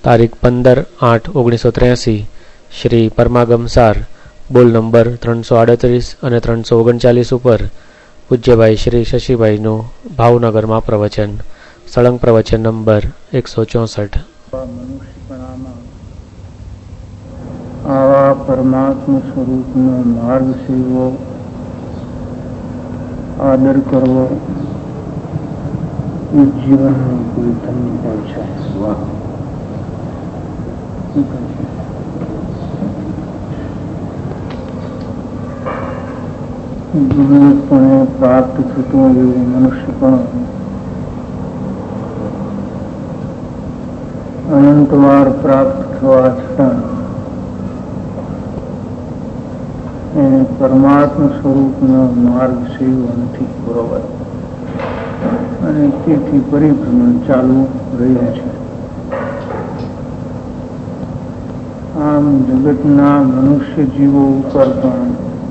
તારીખ 15/8/1983 શ્રી પરમાગમ સાર બોલ નંબર 338 અને 339 ઉપર પૂજ્યભાઈ શ્રી શશીભાઈનું ભાવનગરમાં પ્રવચન. સળંગ પ્રવચન નંબર 164. આવા પરમાત્મા સ્વરૂપનો માર્ગ સેવો, આદર કરવો એ જીવનનું કોઈ ધન્ય પણ છે. જીવનપણે પ્રાપ્ત થતો એવું મનુષ્ય પણ અનંતવાર પ્રાપ્ત થવા છતાં એને પરમાત્મા સ્વરૂપનો માર્ગ સેવો નથી. બરોબર. અને તેથી પરિભ્રમણ ચાલુ રહ્યું છે. આમ જગતના મનુષ્ય જીવો ઉપર પણ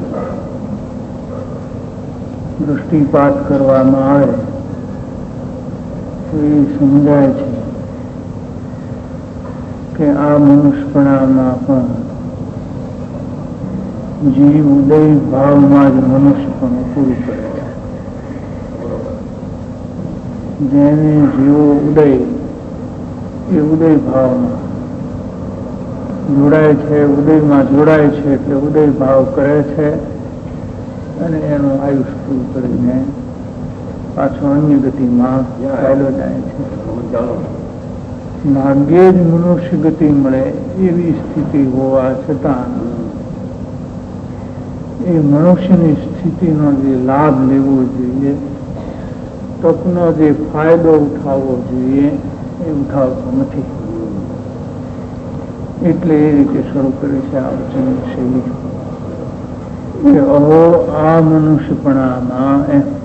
દૃષ્ટિપાત કરવામાં આવે તો એ સમજાય છે કે આ મનુષ્યપણામાં પણ જીવ ઉદય ભાવમાં જ મનુષ્યપણું પૂરું કરે છે. જેને જીવો ઉદય એ ઉદય ભાવમાં જોડાય છે, ઉદયમાં જોડાય છે એટલે ઉદય ભાવ કરે છે અને એનું આયુષ્ય પૂરું કરીને પાછો અન્ય ગતિમાં ચાલ્યો જાય છે. ભાગ્યે જ મનુષ્ય ગતિ મળે એવી સ્થિતિ હોવા છતાં એ મનુષ્યની સ્થિતિનો જે લાભ લેવો જોઈએ, તકનો જે ફાયદો ઉઠાવવો જોઈએ એ ઉઠાવતો નથી. એટલે એ રીતે શરૂ કરે છે આ વચનની શૈલી કે અહો આ મનુષ્યપણામાં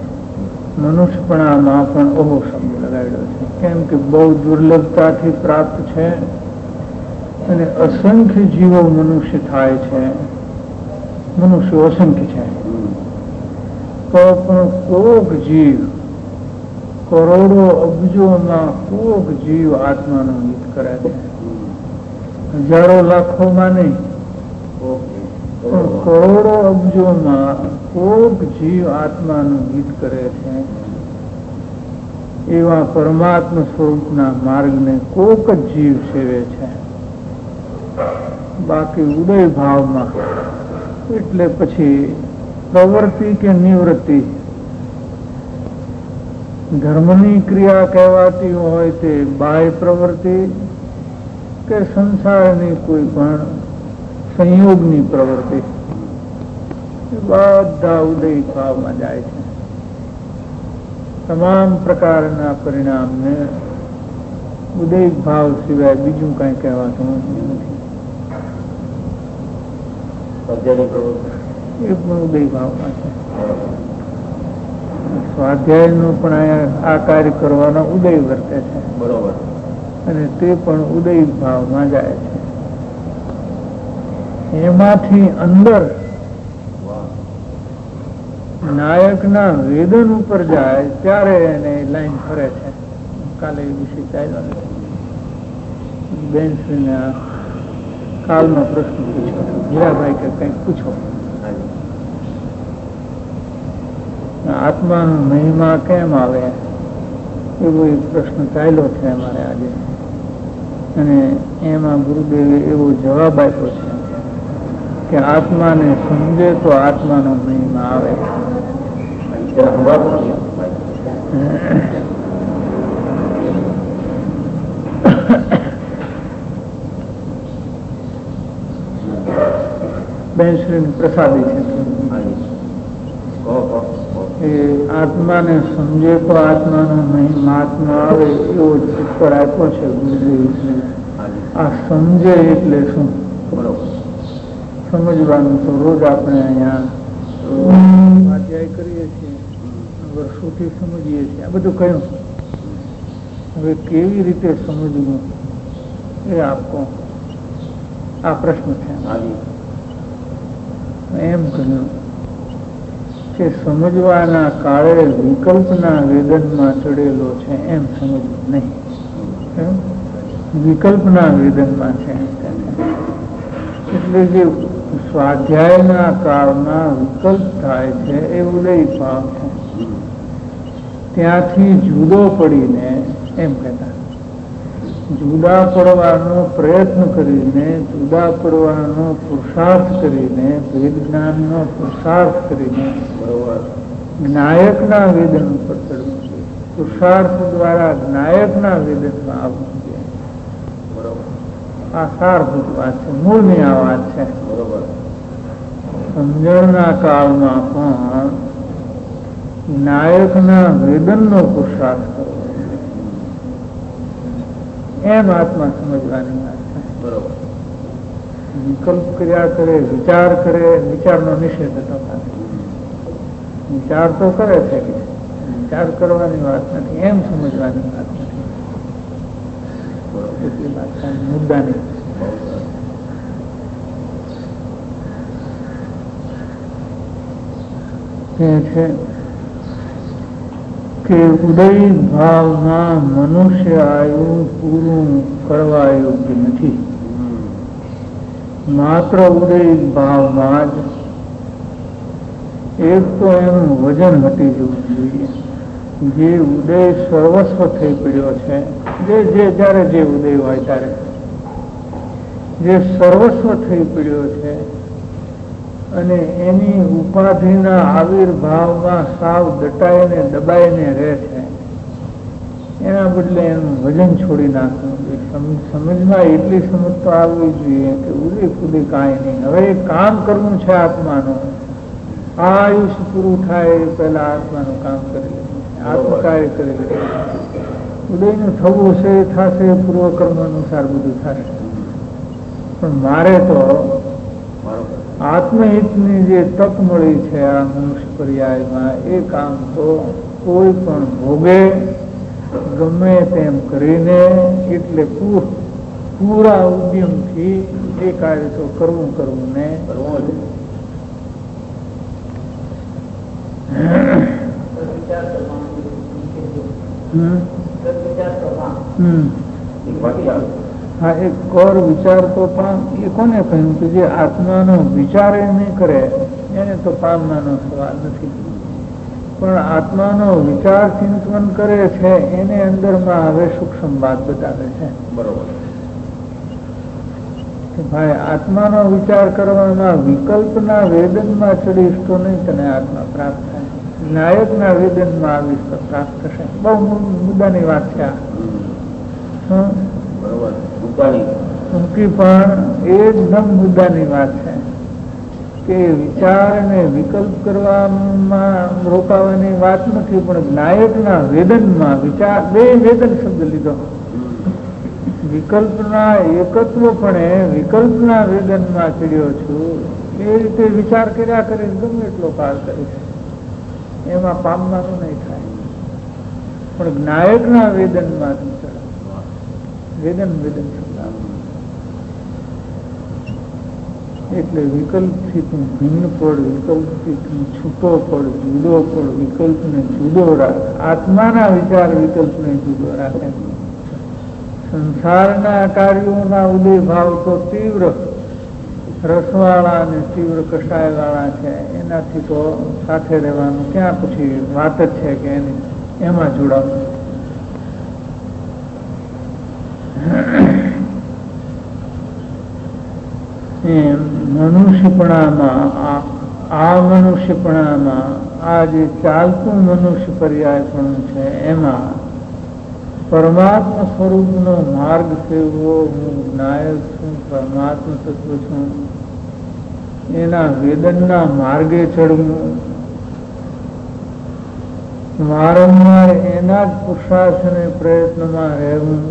પણ અહો શબ્દ લગાડ્યો છે. કેમ કે બહુ દુર્લભતાથી પ્રાપ્ત છે અને અસંખ્ય જીવો મનુષ્ય થાય છે. મનુષ્યો અસંખ્ય છે તો પણ કોક જીવ, કરોડો અબજોમાં કોક જીવ આત્માનું હિત કરે છે. હજારો લાખોમાં નહીં, પણ કરોડો અબજોમાં કોક જીવ આત્માનું હિત કરે છે. એવા પરમાત્મા સ્વરૂપના માર્ગને કોક જ જીવ સેવે છે. બાકી ઉદય ભાવમાં એટલે પછી પ્રવૃત્તિ કે નિવૃત્તિ, ધર્મની ક્રિયા કહેવાતી હોય તે બાહ્ય પ્રવૃત્તિ કે સંસારની કોઈ પણ સંયોગની પ્રવૃત્તિ, બધા ઉદય ભાવમાં જાય છે. તમામ પ્રકારના પરિણામને ઉદય ભાવ સિવાય બીજું કઈ કહેવાતું નથી. એ પણ ઉદય ભાવમાં છે. સ્વાધ્યાયનું પણ આ કાર્ય કરવાનો ઉદય વર્તે છે. બરોબર. અને તે પણ ઉદય ભાવમાં જાય છે. એમાંથી અંદર નાયકના વેદન ઉપર જાય ત્યારે એને લાઈન ફરે છે. કાલે એ વિશે ચાલ્યો નથી. બેનશ્રીને કાલનો પ્રશ્ન પૂછ્યો, હીરાભાઈ કે કંઈક પૂછો, આત્માનો મહિમા કેમ આવે એવો એક પ્રશ્ન ચાલ્યો છે અમારે આજે. અને એમાં ગુરુદેવે એવો જવાબ આપ્યો છે કે આત્માને સમજે તો આત્માનો મહિમા આવે. બેનશ્રી પ્રસાદી છે એ આત્માને સમજે તો આત્માનો મહાત્મા આવે એવો જ ઉત્તર આપ્યો છે ગુરુદેવ. આ સમજે એટલે શું? સમજવાનું તો રોજ આપણે અહીંયા સ્વાધ્યાય કરીએ છીએ, વર્ષોથી સમજીએ છીએ. આ બધું કયું, હવે કેવી રીતે સમજવું એ આપકો આ પ્રશ્ન છે. એમ કહ્યું કે સમજવાના કાળે વિકલ્પના વેદનમાં ચડેલો છે એમ સમજવું નહીં. વિકલ્પના વેદનમાં છે. એટલે જે સ્વાધ્યાયના કાળમાં વિકલ્પ થાય છે એ ઉદય ભાવ છે. ત્યાંથી જુદો પડીને એમ કહેતા જુદા પડવાનો પ્રયત્ન કરીને, જુદા પડવાનો પુરુષાર્થ કરીને, વેદ જ્ઞાનનો પુરુષાર્થ કરીને જ્ઞાયકના વેદન ઉપર ચડવું જોઈએ. પુરુષાર્થ દ્વારા જ્ઞાયકના વેદનમાં આવવું જોઈએ. આ સારભૂત વાત છે, મૂળની આ વાત છે. સમજણના કાળમાં પણ જ્ઞાયકના વેદનનો પુરુષાર્થ કરવો એમ આત્મા સમજવાની વાત છે. બરોબર. વિકલ્પ કર્યા કરે, વિચાર કરે, વિચારનો નિષેધ થતો નથી. વિચાર તો કરે છે કે વિચાર કરવાની વાત નથી, એમ સમજવાની વાત નથી. એટલી વાત છે મુદ્દાની. છે કે ઉદય ભાવમાં મનુષ્ય આયુ પૂરું કરવા યોગ્ય નથી. માત્ર ઉદય ભાવમાં જ એક તો એનું વજન હટી જવું જોઈએ. જે ઉદય સર્વસ્વ થઈ પડ્યો છે, જયારે જે ઉદય હોય ત્યારે જે સર્વસ્વ થઈ પડ્યો છે અને એની ઉપાધિના આવિર્ભાવમાં સાવ દટાઈને દબાઈને રહે છે, એના બદલે એનું વજન છોડી નાખવું જોઈએ. સમજમાં એટલી સમજ તો આવવી જોઈએ કે ઉદય ફુદય કાંઈ નહીં, હવે એક કામ કરવું છે આત્માનું. આ આયુષ્ય પૂરું થાય એ પહેલા આત્માનું કામ કરી લેવું છે, આત્મકાર્ય કરી લેવું. ઉદયનું થવું છે એ થશે, પૂર્વકર્મ અનુસાર બધું થશે. પણ મારે તો આત્મહિતની જે તક મળી છે આ મનુષ્ય પર્યાયમાં, એ કામ તો કોઈ પણ ભોગે ગમે તેમ કરીને એટલે પૂરા ઉદ્યમથી એ કાર્ય તો કરવું ને કરવું. હા, એક કર વિચાર તો પામ. એ કોને કહ્યું કે જે આત્માનો વિચાર એ નહીં કરે એને તો પામવાનો સવાલ નથી. પણ આત્માનો વિચાર ચિંતન કરે છે એને અંદરમાં હવે સૂક્ષ્મ વાત બતાવે છે. બરોબર. ભાઈ આત્માનો વિચાર કરવામાં વિકલ્પના વેદનમાં ચડીશ તો નહીં તને આત્મા પ્રાપ્ત થાય. નાયકના વેદનમાં આવીશ તો પ્રાપ્ત થશે. બહુ મુદ્દાની વાત છે આ. ટૂંકી પણ એકદમ મુદ્દાની વાત છે કે વિચાર અને વિકલ્પ કરવામાં રોકાવાની વાત નથી, પણ નાયકના વેદનમાં વિચાર, બે વેદન શબ્દ લીધો. વિકલ્પના એકત્વ પણ વિકલ્પના વેદનમાં ચડ્યો છું એ રીતે વિચાર કર્યા કરે ગમે એટલો કાળ કરીશ એમાં પામવાનું નહીં થાય. પણ નાયકના વેદનમાં વેદન શબ્દ એટલે વિકલ્પથી તું ભિન્ન પડ, વિકલ્પથી તું છૂટો પડ, જુદો પડ, વિકલ્પને જુદો રાખ. આત્માના વિચાર વિકલ્પને જુદો રાખે. સંસારના કાર્યોના ઉદય ભાવ તો તીવ્ર રસવાળા અને તીવ્ર કષાયવાળા છે, એનાથી તો સાથે રહેવાનું ક્યાં પછી વાત જ છે કે એમાં જોડાવું. મનુષ્યપણામાં આ જે ચાલતું મનુષ્ય પર્યાયપણું છે એમાં પરમાત્મા સ્વરૂપનો માર્ગ સેવવો, હું નાયક છું, પરમાત્મા તત્વ છું, એના વેદનના માર્ગે ચડવું, વારંવાર એના જ પુરુષાર્થ અને પ્રયત્નમાં રહેવું.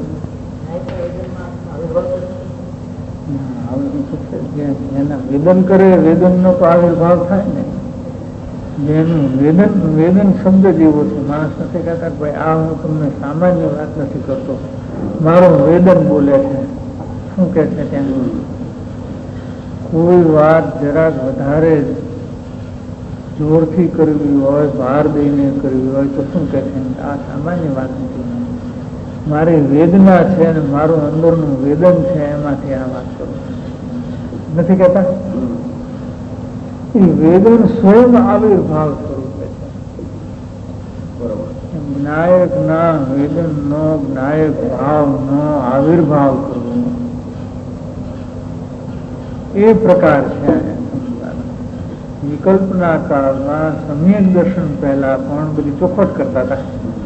એના વેદન કરે વેદનનો તો આવિર્ભાવ થાય ને. જેનું વેદન શબ્દ જેવો છે. માણસ નથી કહેતા ભાઈ આ હું તમને સામાન્ય વાત નથી કરતો, મારું વેદન બોલે છે. શું કે છે ત્યાં કોઈ વાત જરાક વધારે જોરથી કરવી હોય, ભાર દઈને કરવી હોય તો શું કે છે આ સામાન્ય વાત નથી. મારી વેદના છે અને મારું અંદરનું વેદન છે એમાંથી આ વાત કરું નથી કહેતા. એ વેદન સ્વયં આવિર્ભાવ સ્વરૂપે છે. જ્ઞાયક ના વેદન નો જ્ઞાયક ભાવ નો આવિર્ભાવ કરવો એ પ્રકાર છે. વિકલ્પના કાળમાં સમ્યક દર્શન પહેલા પણ બધી ચોખવટ કરતા હતા.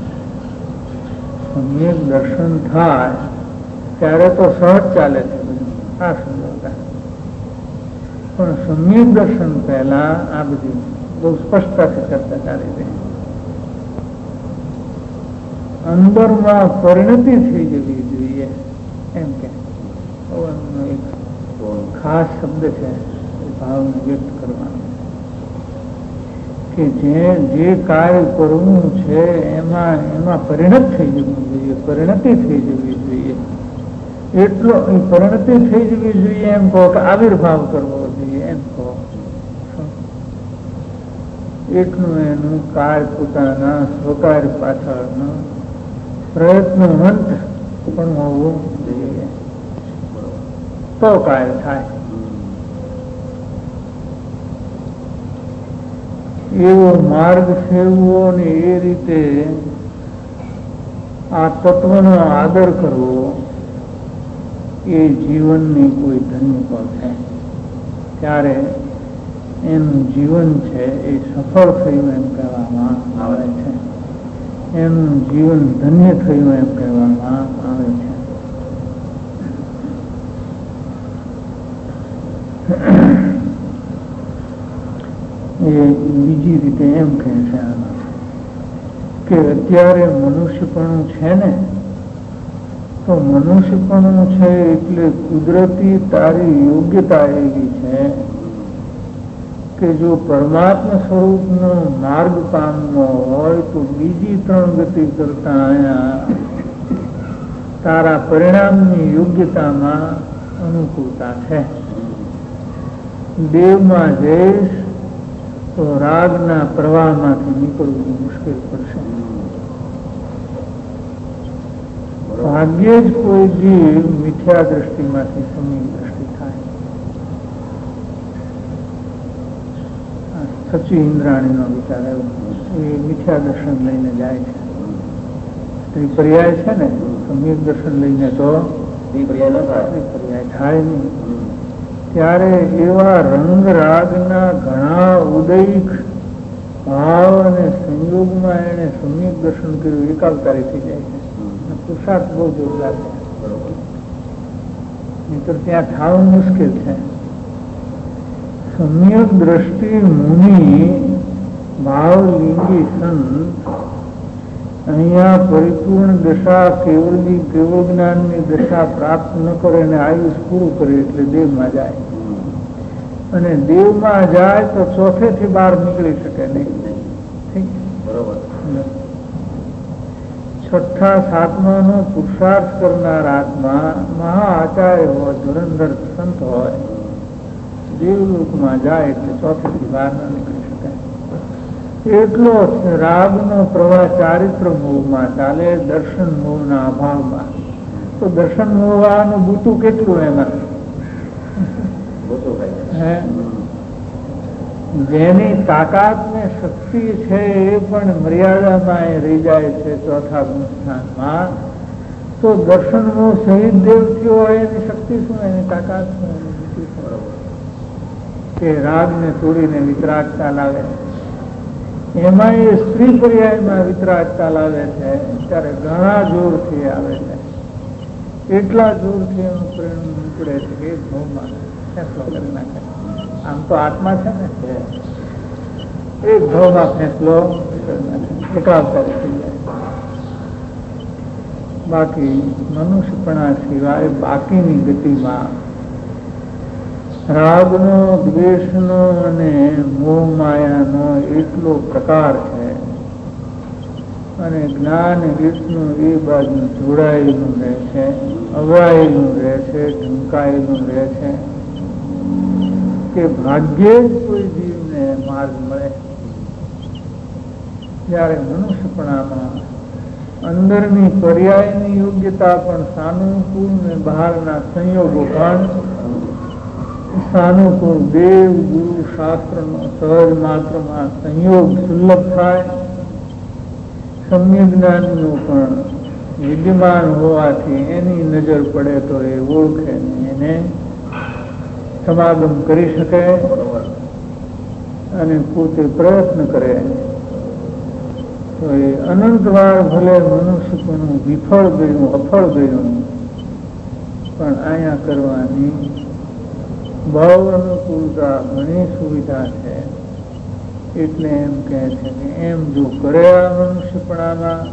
સમ્યક દર્શન થાય ત્યારે તો સહજ ચાલે છે આ સમજતા, પણ સમ્યક દર્શન પહેલા આ બધી બહુ સ્પષ્ટતાથી ચર્ચા ચાલી રહી. અંદરમાં પરિણતિ થઈ જવી જોઈએ એમ કે એક ખાસ શબ્દ છે ભાવને વ્યક્ત કરવાનો કે જે કાર્ય કરવું છે એમાં પરિણત થઈ જવું જોઈએ, પરિણતિ થઈ જવી જોઈએ. એટલો પરિણતિ થઈ જવી જોઈએ એમ કહો કે આવિર્ભાવ કરવો જોઈએ એમ કહો. એટલું એનું કાર્ય પોતાના સ્વકાર્ય પાછળનો પ્રયત્નવંત પણ હોવું જોઈએ તો કાર્ય થાય. એવો માર્ગ સેવવો ને એ રીતે આ તત્વનો આદર કરવો એ જીવનની કોઈ ધન્ય પળ છે. ત્યારે એનું જીવન છે એ સફળ થયું એમ કહેવામાં આવે છે, એનું જીવન ધન્ય થયું એમ કહેવામાં આવે છે. એ બીજી રીતે એમ કહે છે કે અત્યારે મનુષ્યપણું છે ને, તો મનુષ્યપણું છે એટલે કુદરતી તારી યોગ્યતા એવી છે કે જો પરમાત્મા સ્વરૂપનો માર્ગ પામવો હોય તો બીજી 3 ગતિ કરતા અહીંયા તારા પરિણામની યોગ્યતામાં અનુકૂળતા છે. દેવમાં જઈશ તો રાગના પ્રવાહમાંથી નીકળવું મુશ્કેલ પડશે. ભાગ્યે જ કોઈ જીવ મિથ્યા દ્રષ્ટિમાંથી સમ્યક દ્રષ્ટિ થાય. સચી ઇન્દ્રાણીનો વિચાર એવો, એ મિથ્યા દર્શન લઈને જાય છે. ત્રિપર્યાય છે ને, સમ્યક દર્શન લઈને તો ત્રિપર્યાય થાય નહીં. ત્યારે એવા રંગ રાગના ઘણા ઉદયિક ભાવ અને સંયોગમાં એને સમ્યક દર્શન કર્યું, એકાવતારી થઈ જાય છે. પુરુષાર્થ બહુ જોરદાર છે, નહીંતર ત્યાં થવું મુશ્કેલ છે. સમ્યક દ્રષ્ટિ મુનિ ભાવલિંગી સંત અહીંયા પરિપૂર્ણ દશા કેવળની કેવળ જ્ઞાનની દશા પ્રાપ્ત ન કરે અને આયુષ પૂરું કરે એટલે દેવમાં જાય, અને દેવમાં જાય તો ચોથેથી બહાર નીકળી શકે નહીં. છઠ્ઠા સાતમાનો પુરુષાર્થ કરનાર આત્મા મહા આચાર્ય હોય, ધુરંધર સંત હોય, દેવલોકમાં જાય એટલે ચોથેથી બહાર ન નીકળી શકાય. એટલો રાગનો પ્રવાહ ચારિત્ર મોહમાં ચાલે, દર્શન મોહના અભાવમાં. તો દર્શન મોહવાનું બૂતું કેટલું એમાં? જેની તાકાત ને શક્તિ છે એ પણ મર્યાદામાં એ રહી જાય છે ચોથા ગુણસ્થાનમાં, તો દર્શન મોહ સહિત દેવ થયો હોય એની શક્તિ શું, એની તાકાત શું, એની બુદ્ધિ શું? કે રાગને તોડીને વિતરાગતા લાવે. એમાં એ સ્ત્રી પર્યાયમાં વિતરાગતા લાવે છે ત્યારે ઘણા જોરથી આવે છે. એટલા જોરથી એનું પરિણામ નીકળે છે કે ભાવમાં ફેંસલો કરી નાખે. આમ તો આત્મા છે ને, એક ભાવમાં ફેંસલો એકાવતારી થઈ જાય. બાકી મનુષ્યપણા સિવાય બાકીની ગતિમાં રાગનો, દ્વેષનો અને મોહ માયાનો એટલો પ્રકાર છે, અને જ્ઞાન રીતનું એ બાજુ જોડાયેલું રહે છે, અવળાયેલું રહે છે, ઢંકાયેલું રહે છે કે ભાગ્યે જ કોઈ જીવને માર્ગ મળે. જ્યારે મનુષ્યપણામાં અંદરની પર્યાયની યોગ્યતા પણ સાનુકૂળ ને બહારના સંયોગો પણ સાનુકૂળ. દેવ ગુરુ શાસ્ત્રનો સહજ માત્રમાં સંયોગ સુલભ થાય. સમ્યક જ્ઞાનનો પણ વિદ્યમાન હોવાથી એની નજર પડે તો એ ઓળખે ને એને સમાગમ કરી શકે અને પોતે પ્રયત્ન કરે તો એ અનંતવાર ભલે મનુષ્યપણું વિફળ ગયું અફળ ગયું પણ અહીંયા કરવાની બહુ અનુકૂળતા ઘણી સુવિધા છે. એટલે એમ કહે છે કે એમ જો કરે આ મનુષ્યપણામાં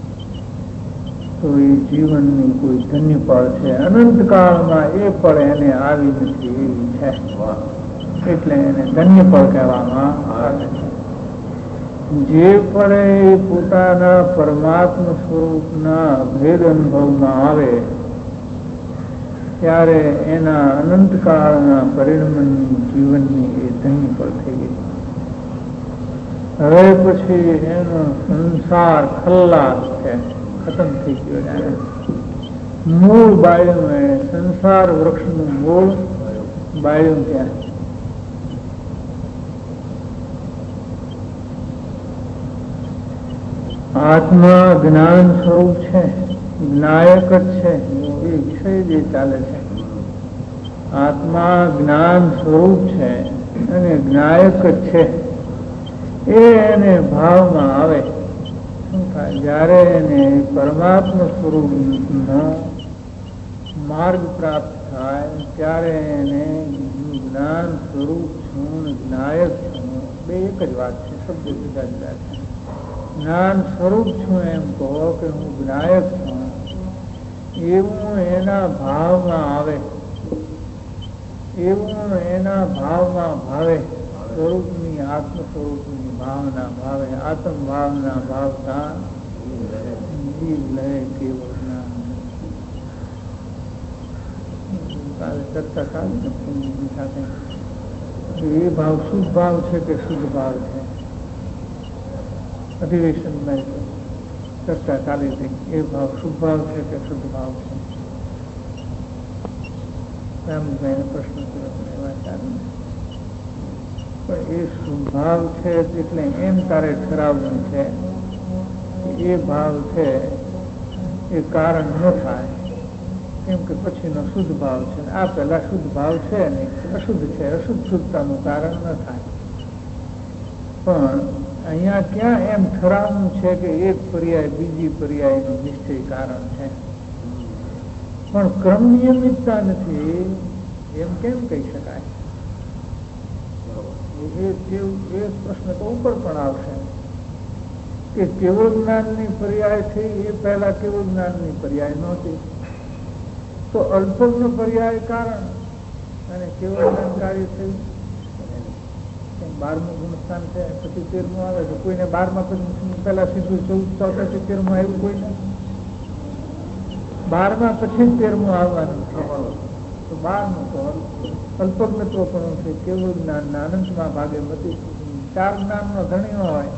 તો એ જીવનની કોઈ ધન્ય પળ છે. અનંતકાળમાં એ પળ એને આવી નથી એવી છે. એટલે એને ધન્ય પળ કહેવામાં આવે છે. જે પળે પોતાના પરમાત્મ સ્વરૂપના અભેદ અનુભવમાં આવે ત્યારે એના અનંતકાળના પરિણમનની જીવનની એ ધન્ય પળ થઈ ગઈ. હવે પછી એનો સંસાર ખલ્લાસ છે, ખતમ થઈ ગયો. જાણે મૂળ બાળ્યું એ સંસાર વૃક્ષનું મૂળ બાળ્યું ત્યાં. આત્મા જ્ઞાન સ્વરૂપ છે, જ્ઞાયક જ છે. એ વિષય જે ચાલે છે આત્મા જ્ઞાન સ્વરૂપ છે અને જ્ઞાયક જ છે. એ એને ભાવમાં આવે શું થાય? જયારે એને પરમાત્મા સ્વરૂપનો માર્ગ પ્રાપ્ત થાય ત્યારે એને જ્ઞાન સ્વરૂપ છું જ્ઞાયક છું બે એક જ વાત છે. શબ્દ જુદા જુદા છે. જ્ઞાન સ્વરૂપ છું એમ કહો કે હું જ્ઞાયક છું એવું એના ભાવમાં આવે, એવું એના ભાવમાં ભાવે. સ્વરૂપની આત્મ સ્વરૂપની ભાવના ભાવે. આત્મ ભાવના ભાવતા જીવ લય કેવળ જ્ઞાન. ચર્ચા ચાલી સાથે એ ભાવ શુદ્ધ ભાવ છે કે શુદ્ધ ભાવ છે. અધિવેશનમાં ચર્ચા ચાલી હતી. એ ભાવ શુભ ભાવ છે કે શુદ્ધ ભાવ છે? રામભાઈને પ્રશ્ન કર્યો પણ એ શુભ ભાવ છે એટલે એમ તારે ઠરાવવું છે કે એ ભાવ છે એ કારણ ન થાય, કેમ કે પછીનો શુદ્ધ ભાવ છે. આ પેલા શુદ્ધ ભાવ છે ને અશુદ્ધ છે, અશુદ્ધ શુદ્ધતાનું કારણ ન થાય. પણ અહીંયા ક્યાં એમ ઠરાવવું છે કે એક પર્યાય બીજી પર્યાયનું નિશ્ચય કારણ છે, પણ ક્રમ નિયમિતતા નથી એમ કેમ કહી શકાય? એ પ્રશ્ન તો ઉપર પણ આવશે કે કેવળ જ્ઞાનની પર્યાય થઈ એ પહેલા કેવળ જ્ઞાનની પર્યાય નહોતી, તો અલ્પજ્ઞ પર્યાય કારણ અને કેવળ જ્ઞાન કાર્ય થયું. 12મું ગુણસ્થાન છે પછી 13મું આવે તો કોઈને 12માં પહેલા સીધું 14 ચોથા 13મું આવ્યું કોઈને 12માં પછી 13મું આવવાનું છે. તો 12મું તો અલ્પજ્ઞત્વ પણ છે. કેવળ જ્ઞાનના અનંતમાં ભાગે મતી 4 જ્ઞાનનો ધણીઓ હોય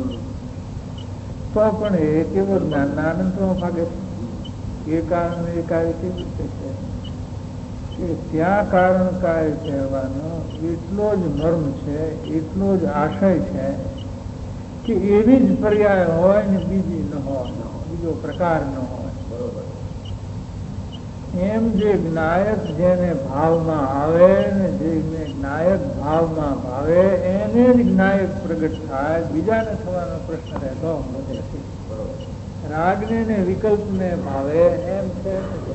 તો પણ એ કેવળ જ્ઞાનના અનંતમાં ભાગે એ કારણ એ કાર્ય કેવી રીતે છે કે ત્યાં કારણ કાર્ય કહેવાનો એટલો જ મર્મ છે, એટલો જ આશય છે કે એવી જ પર્યાય હોય ને બીજી ન હોય, બીજો પ્રકાર ન હોય. એમ જે જ્ઞાયક જેને ભાવમાં આવે ને જેને જ્ઞાયક ભાવમાં ભાવે એને જ જ્ઞાયક પ્રગટ થાય, બીજાને થવાનો પ્રશ્ન રહેતો નથી. રાગને ને વિકલ્પને ભાવે એમ છે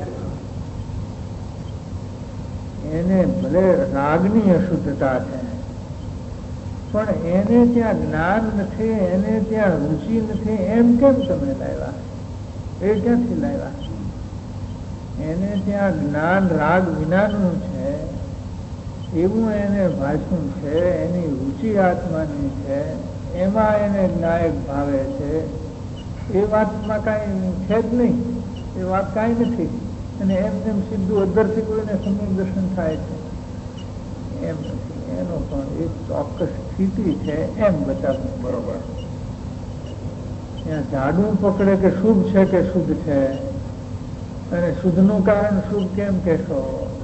એને ભલે રાગની અશુદ્ધતા છે પણ એને ત્યાં જ્ઞાન નથી, એને ત્યાં રુચિ નથી એમ કેમ તમે લાવ્યા? એ ક્યાંથી લાવ્યા? એને ત્યાં જ્ઞાન રાગ વિનાનું છે એવું એને ભાષણ છે, એની રુચિ આત્માની છે, એમાં એને જ્ઞાયક ભાવે છે. એ વાતમાં કાંઈ છે જ નહીં, એ વાત કાંઈ નથી. અને એમ તેમ સીધું અધરથી કોઈને સમ્યક દર્શન થાય છે એમ નથી. એનો પણ એક ચોક્કસ સ્થિતિ છે એમ બતાવવું. બરોબર. ત્યાં જાડું પકડે કે શુભ છે કે શુદ્ધ છે, અને શુદ્ધનું કારણ શુભ કેમ કહેશો?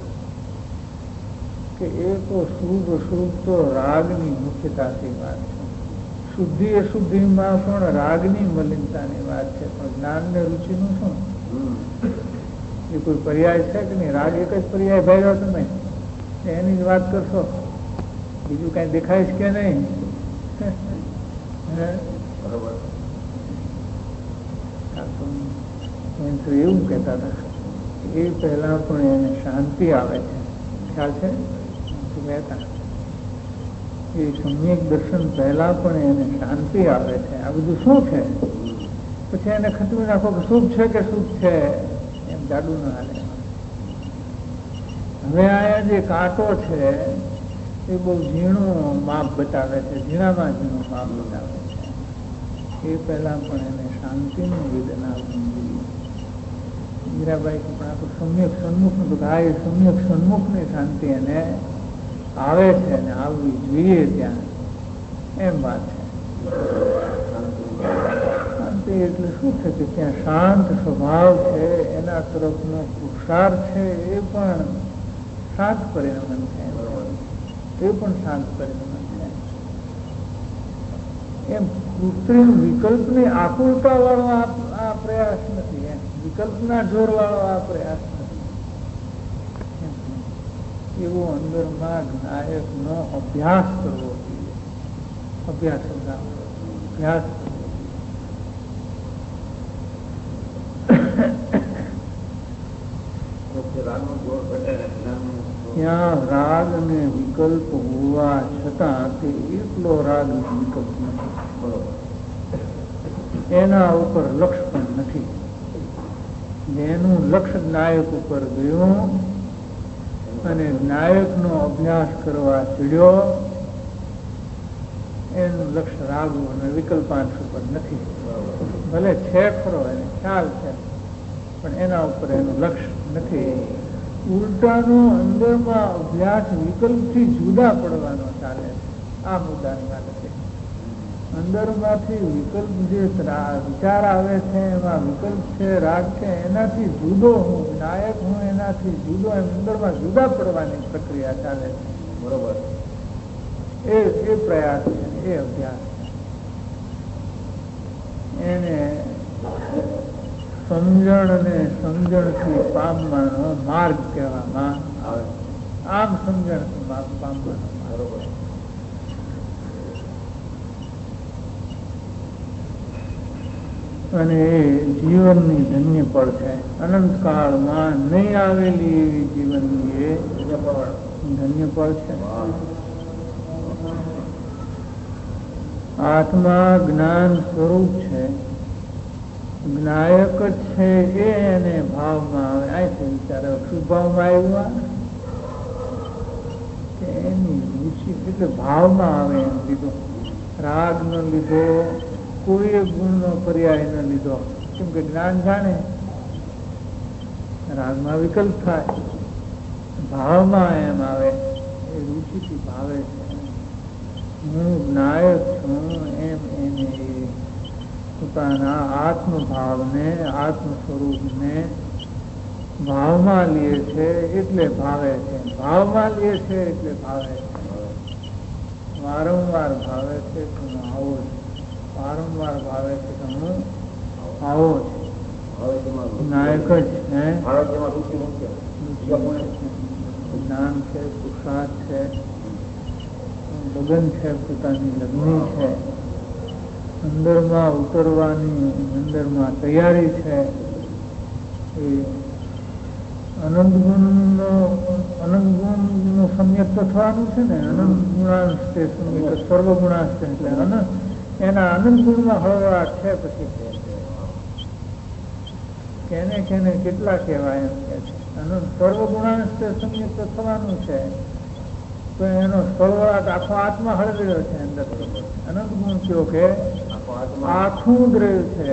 કે એ તો શુભ તો રાગની મુખ્યતાથી વાત છે. શુદ્ધિ અશુદ્ધિમાં પણ રાગની મલિનતાની વાત છે. પણ જ્ઞાન ને રુચિનું શું? એ કોઈ પર્યાય છે કે નહીં? રાગ એક જ પર્યાય ભાગ્યો તમે એની જ વાત કરશો, બીજું કઈ દેખાય છે કે નહીં? બરોબર. તો એવું કહેતા હતા એ પહેલા પણ એને શાંતિ આવે છે. ખ્યાલ છે? કહેતા એ સમ્યક દર્શન પહેલા પણ એને શાંતિ આવે છે. આ બધું શું છે? પછી એને ખતમી નાખો કે શુભ છે કે શુભ છે, એમ જાડુ ના હાલે. હવે આયા જે કાંટો છે એ બહુ ઝીણું માપ બતાવે છે, ઝીણામાં ઝીણું માપ બતાવે છે. એ પહેલા પણ એને શાંતિનું વેદના સમજી. મીરાબાઈ પણ આપણું સમ્યક સન્મુખનું તો આ એ સમ્યક સન્મુખની શાંતિ એને આવે છે અને આવવી જોઈએ ત્યાં, એમ વાત છે. શાંતિ એટલે શું છે કે ત્યાં શાંત સ્વભાવ છે, એના તરફનો પુરુષાર્થ છે, એ પણ શાંત પરિણમન છે. એ પણ શાંત પરિણમન છે. એમ કૃત્રિમ વિકલ્પની આકુલતા વાળો આ પ્રયાસ નથી, એમ વિકલ્પના જોર વાળો આ પ્રયાસ નથી. એવો અંદરમાં નાયકનો અભ્યાસ કરવો જોઈએ. અભ્યાસ અભ્યાસ ત્યાં રાગ અને વિકલ્પ હોવા છતાં તે એટલો રાગ વિકલ્પ નથી, એના ઉપર લક્ષ પણ નથી. જેનું લક્ષ નાયક ઉપર ગયું અને નાયકનો અભ્યાસ કરવા ચડ્યો, એનું લક્ષ રાગ અને વિકલ્પાંશ ઉપર નથી. ભલે છે ખરો, એને ખ્યાલ છે, પણ એના ઉપર એનું લક્ષ નથી. ઉલટાનો અંદરમાં અભ્યાસ વિકલ્પથી જુદા પડવાનો ચાલે છે. આ મુદ્દાની વાત છે. અંદરમાંથી વિકલ્પ જે વિચાર આવે છે, એમાં વિકલ્પ છે, રાગ છે, એનાથી જુદો હું નાયક હું, એનાથી જુદો એમ અંદરમાં જુદા પડવાની પ્રક્રિયા ચાલે છે. બરોબર. એ પ્રયાસ છે, એ અભ્યાસ છે. એને સમજણ અને સમજણથી પામવાનો માર્ગ કહેવામાં આવે. આમ સમજણથી પામવાનો બરોબર. અને એ જીવનની ધન્ય પળ છે. અનંતકાળમાં નહીં આવેલી એવી જીવનની એ ધન્ય પળ છે. આત્મા જ્ઞાન સ્વરૂપ છે, જ્ઞાયક જ છે. એને ભાવમાં આવે. અહીંથી વિચારો શું ભાવમાં આવ્યું કે એની રુચિ એટલે ભાવમાં આવે એમ લીધો. રાગ ન લીધો, કોઈ ગુણનો પર્યાય ન લીધો. કેમ કે જ્ઞાન જાણે રાગમાં વિકલ્પ થાય, ભાવમાં એમ આવે. એ રુચિથી ભાવે છે. હું નાયક છું એમ એને પોતાના આત્મભાવને, આત્મ સ્વરૂપને ભાવમાં લે છે એટલે ભાવે છે. ભાવમાં લે છે એટલે ભાવે છે. વારંવાર ભાવે છે કે હું આવો છું, વારંવાર ભાવે છે કે હું આવો છું. નાયક જ છે. જ્ઞાન છે, પુરુષાર્થ છે, લગ્ન છે, પોતાની લગ્ન છે, અંદરમાં ઉતરવાની અંદરમાં તૈયારી છે. એ અનંત ગુણનું સમ્યક તો થવાનું છે ને. અનંત ગુણાંશ તે સમ્યક સર્વગુણાંશ છે એટલે એના અનંત ગુણમાં હળવળાટ છે. પછી કેને કેટલા કહેવાય એમ કે છે. અનંત સર્વગુણાંશ તે સમ્યક તો થવાનું છે, તો એનો સળવળાટ આખો આત્મા હળવેલો છે. અંદર અનંત ગુણ કયો કે આખું દ્રવ્ય છે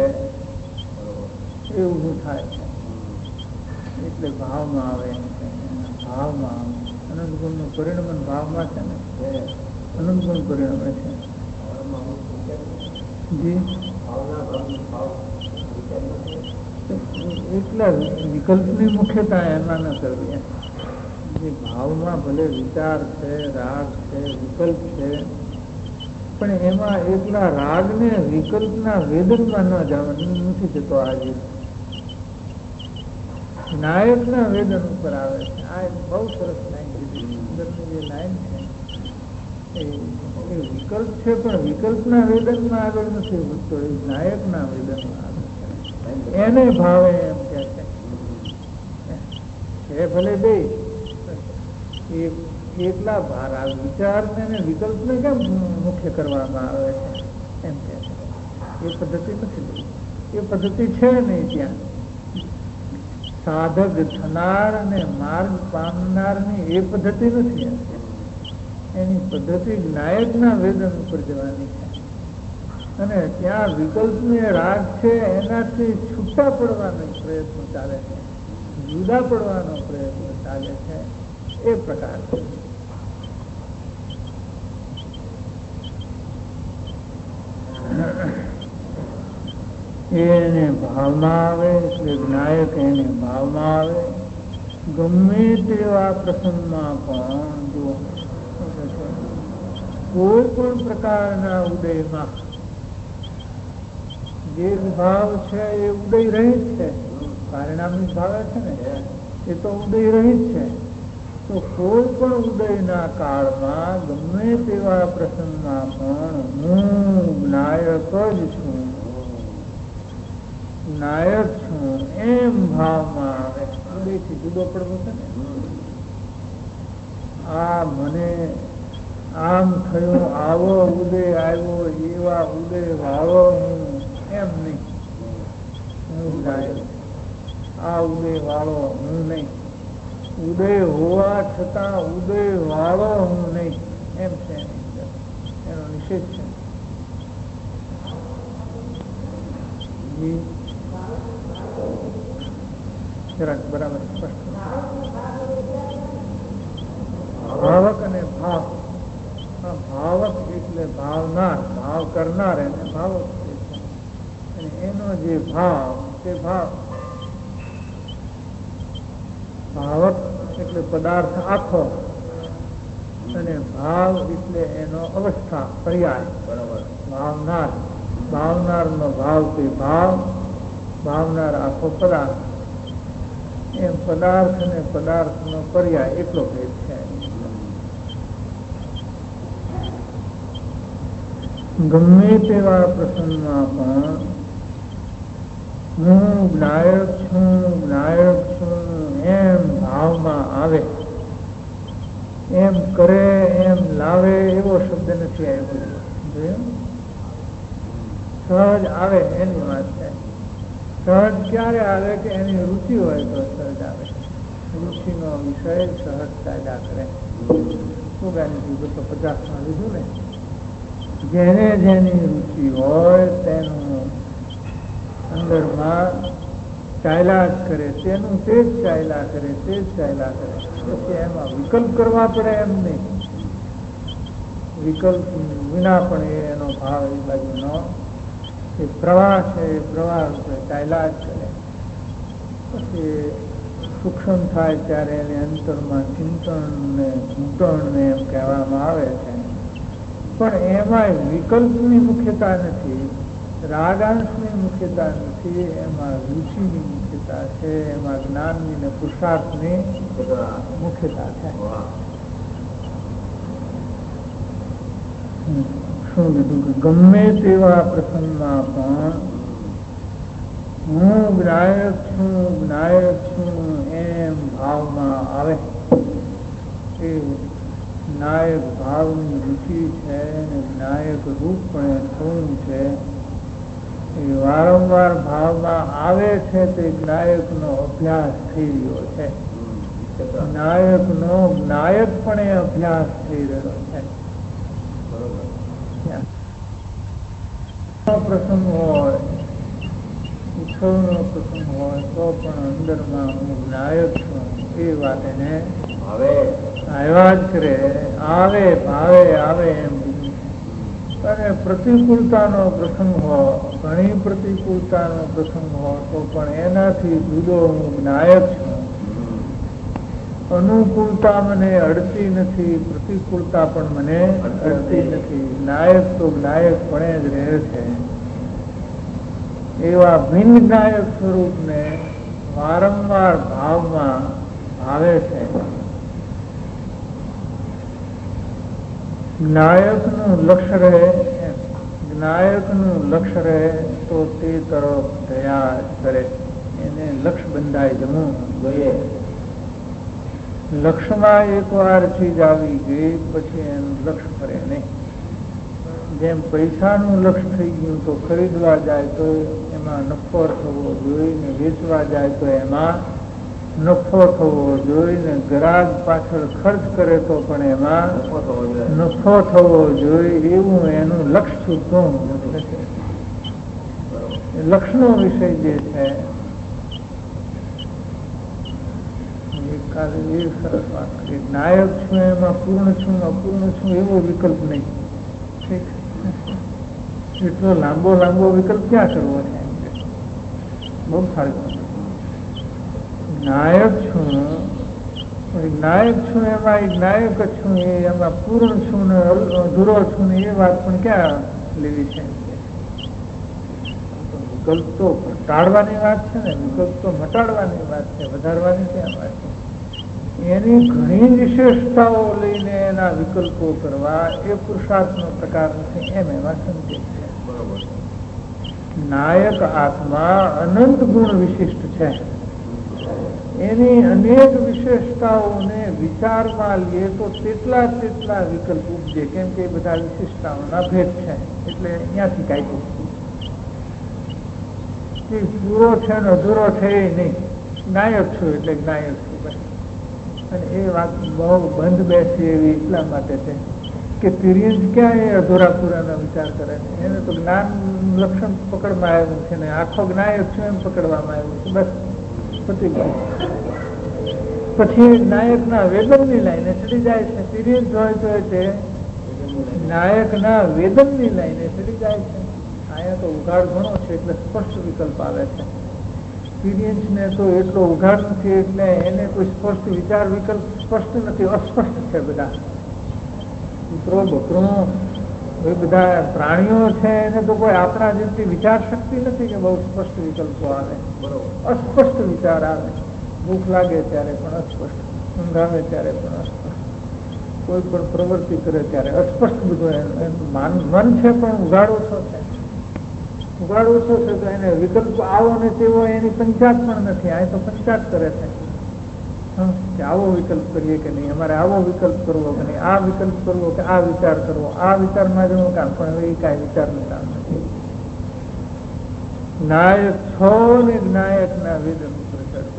એવું થાય છે. એટલે ભાવમાં આવે એમ છે. ભાવમાં આવે. અનંત ગુણનું પરિણમન ભાવમાં છે ને. અનંત ગુણ પરિણમે છે. જી એટલા વિકલ્પની મુખ્યતા એમાં ન કરવી. જે ભાવમાં ભલે વિચાર છે, રાગ છે, વિકલ્પ છે, પણ એમાં એકલા રાગને વિકલ્પના વેદનમાં ન જવાનું નથી જતો. આજે નાયકના વેદન ઉપર આવે છે. આ બહુ સરસ લાઈન કીધી. અંદરની જે લાઈન છે એ વિકલ્પ છે, પણ વિકલ્પના વેદનમાં આગળ નથી વધતો, એ નાયકના વેદનમાં આગળ છે. એને ભાવે એમ કે છે ભલે બે એટલા ભાર વિચારને અને વિકલ્પને કેમ મુખ્ય કરવામાં આવે છે એમ કે એ પદ્ધતિ નથી. એ પદ્ધતિ છે નહીં ત્યાં. સાધક થનાર અને માર્ગ પામનારની એ પદ્ધતિ નથી. એની પદ્ધતિ નાયકના વેદન ઉપર જવાની છે. અને ત્યાં વિકલ્પને રાગ છે એનાથી છૂટા પડવાનો પ્રયત્ન ચાલે છે, જુદા પડવાનો પ્રયત્ન ચાલે છે. એ પ્રકાર એને ભાવમાં આવે એટલે નાયક એને ભાવમાં આવે. ગમે તેવા પ્રસંગમાં પણ જો કોઈ પણ પ્રકારના ઉદયમાં જે ભાવ છે એ ઉદય રહિત છે. પરિણામિક ભાવ છે ને એ તો ઉદય રહિત છે. તો કોઈ પણ ઉદયના કાળમાં ગમે તેવા પ્રસંગમાં પણ હું નાયક જ છું, નાયક છું એમ ભાવમાં આવે. ઉદયથી જુદો પડવો છે ને. આ મને આમ થયું, આવો ઉદય આવ્યો, એવા ઉદય વાળો હું એમ નહીં. હું નાયક, આ ઉદય વાળો હું નહીં. ઉદય હોવા છતાં ઉદય વાળો હું નહીં એમ છે. એનો નિષેધ છે. જરાક બરાબર સ્પષ્ટ. ભાવક અને ભાવ. ભાવક એટલે ભાવનાર, ભાવ કરનાર એને ભાવક છે. અને એનો જે ભાવ તે ભાવ. ભાવક એટલે પદાર્થ આખો, અને ભાવ એટલે એનો અવસ્થા, પર્યાય. બરાબર. ભાવનાર, ભાવનાર નો ભાવ તે ભાવ, ભાવનાર આખો પદાર્થ. એમ પદાર્થ અને પદાર્થ નો પર્યાય એટલો ભેદ છે. ગમે તેવા પ્રસંગમાં પણ હું નાયક છું, નાયક છું એમ ભાવમાં આવે, એમ કરે, એમ લાવે એવો શબ્દ નથી આવ્યો. સહજ આવે એની વાત છે. સહજ ક્યારે આવે કે એની રુચિ હોય તો સહજ આવે. રુચિનો વિષય સહજ કાયદા કરે. શું ગાની તો 50માં લીધું ને. જેને જેની રુચિ હોય તેનું અંદરમાં ચાલ્યા જ કરે, તેનું તે જ ચાલ્યા કરે, તે જ ચાલ્યા કરે. પછી એમાં વિકલ્પ કરવા પડે એમ નહીં. વિકલ્પ વિના પણ એનો ભાવ એ બાજુનો એ પ્રવાહ છે, એ પ્રવાહ રૂપે ચાલ્યા જ કરે. પછી સૂક્ષ્મ થાય ત્યારે એને અંતરમાં ચિંતન ને ઘૂંટણ ને એમ કહેવામાં આવે છે. પણ એમાં વિકલ્પની મુખ્યતા નથી, રાગાંશની મુખ્યતા નથી, એમાં રુચિની મુખ્યતા છે, એમાં જ્ઞાનની ને પુરુષાર્થની મુખ્યતા છે. શું કીધું કે ગમે તેવા પ્રસંગમાં પણ હું નાયક છું, નાયક છું એમ ભાવમાં આવે. એ નાયક ભાવની રુચિ છે અને નાયક રૂપ પણ થવું છે. એ વારંવાર ભાવમાં આવે છે તે નાયકનો અભ્યાસ થઈ રહ્યો છે. નાયકનો નાયકપણે અભ્યાસ થઈ રહ્યો છે. પ્રસંગ હોય, ઉત્સવનો પ્રસંગ હોય તો પણ અંદરમાં હું નાયક છું એ વાત એને આવ્યા જ કરે. આવે ભાવે આવે એમ અને પ્રતિકૂળતાનો પ્રસંગ હોય, ઘણી પ્રતિકૂળતાનો પ્રસંગ હોય તો પણ એનાથી જુદો હું નાયક છું. અનુકૂળતા મને અડતી નથી, પ્રતિકૂળતા પણ મને અડતી નથી. નાયક તો નાયક પણ જ રહે છે. એવા ભિન્ન નાયક સ્વરૂપને વારંવાર ભાવમાં ભાવે છે. નાયકનું લક્ષ્ય રહે, નાયકનું લક્ષ્ય રહે તો તે તરફ દયા કરે. એને લક્ષ્ય બંધાય જમવું જોઈએ. લક્ષ્યમાં એકવાર ચીજ આવી ગઈ પછી એનું લક્ષ્ય ફરે નહીં. જેમ પૈસાનું લક્ષ્ય થઈ ગયું તો ખરીદવા જાય તો એમાં નફો થવો જોઈએ, ને વેચવા જાય તો એમાં નફો થવો જોઈએ, ને ગ્રાહક પાછળ ખર્ચ કરે તો પણ એમાં નફો થવો જોઈએ. એવું એનું લક્ષ્ય શુદ્ધું લક્ષ્યનો વિષય જે છે એ સરસ વાત કરી. નાયક છું એમાં પૂર્ણ છું, અપૂર્ણ છું એવો વિકલ્પ નહીં. ઠીક, એટલો લાંબો વિકલ્પ ક્યાં કરવો છે? બહુ સારું. નાયક છું એમાં એક નાયક જ છું, એમાં પૂર્ણ છું ને અધૂરો છું ને એ વાત પણ ક્યાં લેવી છે? વિકલ્પ તો ઘટાડવાની વાત છે ને, વિકલ્પ તો મટાડવાની વાત છે, વધારવાની ક્યાં વાત છે? એની ઘણી વિશેષતાઓ લઈને એના વિકલ્પો કરવા એ પુરુષાર્થનો પ્રકાર નથી, એમાં સંકેત છે. બરોબર. નાયક આત્મા અનંત ગુણ વિશિષ્ટ છે. એની અનેક વિશેષતાઓને વિચારમાં લઈએ તો તેટલા વિકલ્પ ઉપજે, કેમ કે એ બધા વિશિષ્ટતાઓના ભેદ છે. એટલે અહીંયાથી કાંઈ પૂરો છે ને અધૂરો છે એ નહીં. નાયક છું એટલે નાયક છું. અને એ વાત બહુ બંધ બેસી એવી એટલા માટે છે કે તિર્યંજ ક્યાં એ અધૂરા પૂરાનો વિચાર કરે છે. એને તો જ્ઞાન લક્ષણ પકડમાં આવ્યું છે ને આખો નાયક છું એમ પકડવામાં આવ્યું છે. બસ પતી ગયું. પછી નાયકના વેદનની લાઈને ચડી જાય છે. તિર્યંજ હોય તો તે નાયકના વેદનની લાઈને ચડી જાય છે. અહીંયા તો ઉઘાડ ઘણો છે એટલે સ્પષ્ટ વિકલ્પ આવે છે. એક્સપિરિયન્સને તો એટલો ઉઘાડ નથી એટલે એને કોઈ સ્પષ્ટ વિચાર વિકલ્પ સ્પષ્ટ નથી, અસ્પષ્ટ છે. બધા કૂતરો બકરો એ બધા પ્રાણીઓ છે એને તો કોઈ આપણા જેટલી વિચાર શક્તિ નથી કે બહુ સ્પષ્ટ વિકલ્પો આવે. અસ્પષ્ટ વિચાર આવે. ભૂખ લાગે ત્યારે પણ અસ્પષ્ટ, ઊંઘ આવે ત્યારે પણ અસ્પષ્ટ, કોઈ પણ પ્રવૃત્તિ કરે ત્યારે અસ્પષ્ટ બધું. મન છે પણ ઉઘાડ ઓછો છે. ઉઘાડ ઓછો છે તો એને વિકલ્પ આવો ને તેવો એની પંચાત પણ નથી. આ તો પંચાત કરે છે કે આવો વિકલ્પ કરીએ કે નહીં, અમારે આવો વિકલ્પ કરવો કે નહીં, આ વિકલ્પ કરવો કે આ વિચાર કરવો, આ વિચારમાં જવું કામ, પણ એ કાંઈ વિચારનું કામ નથી. નાયક છો ને નાયકના વેદન ઉપર ચડવે,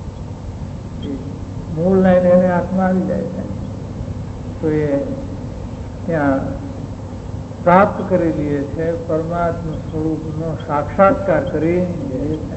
મૂળ લાઈને એને હાથમાં આવી જાય છે તો એ ત્યાં પ્રાપ્ત કરી લે છે. પરમાત્મા સ્વરૂપનો સાક્ષાત્કાર કરી લે છે.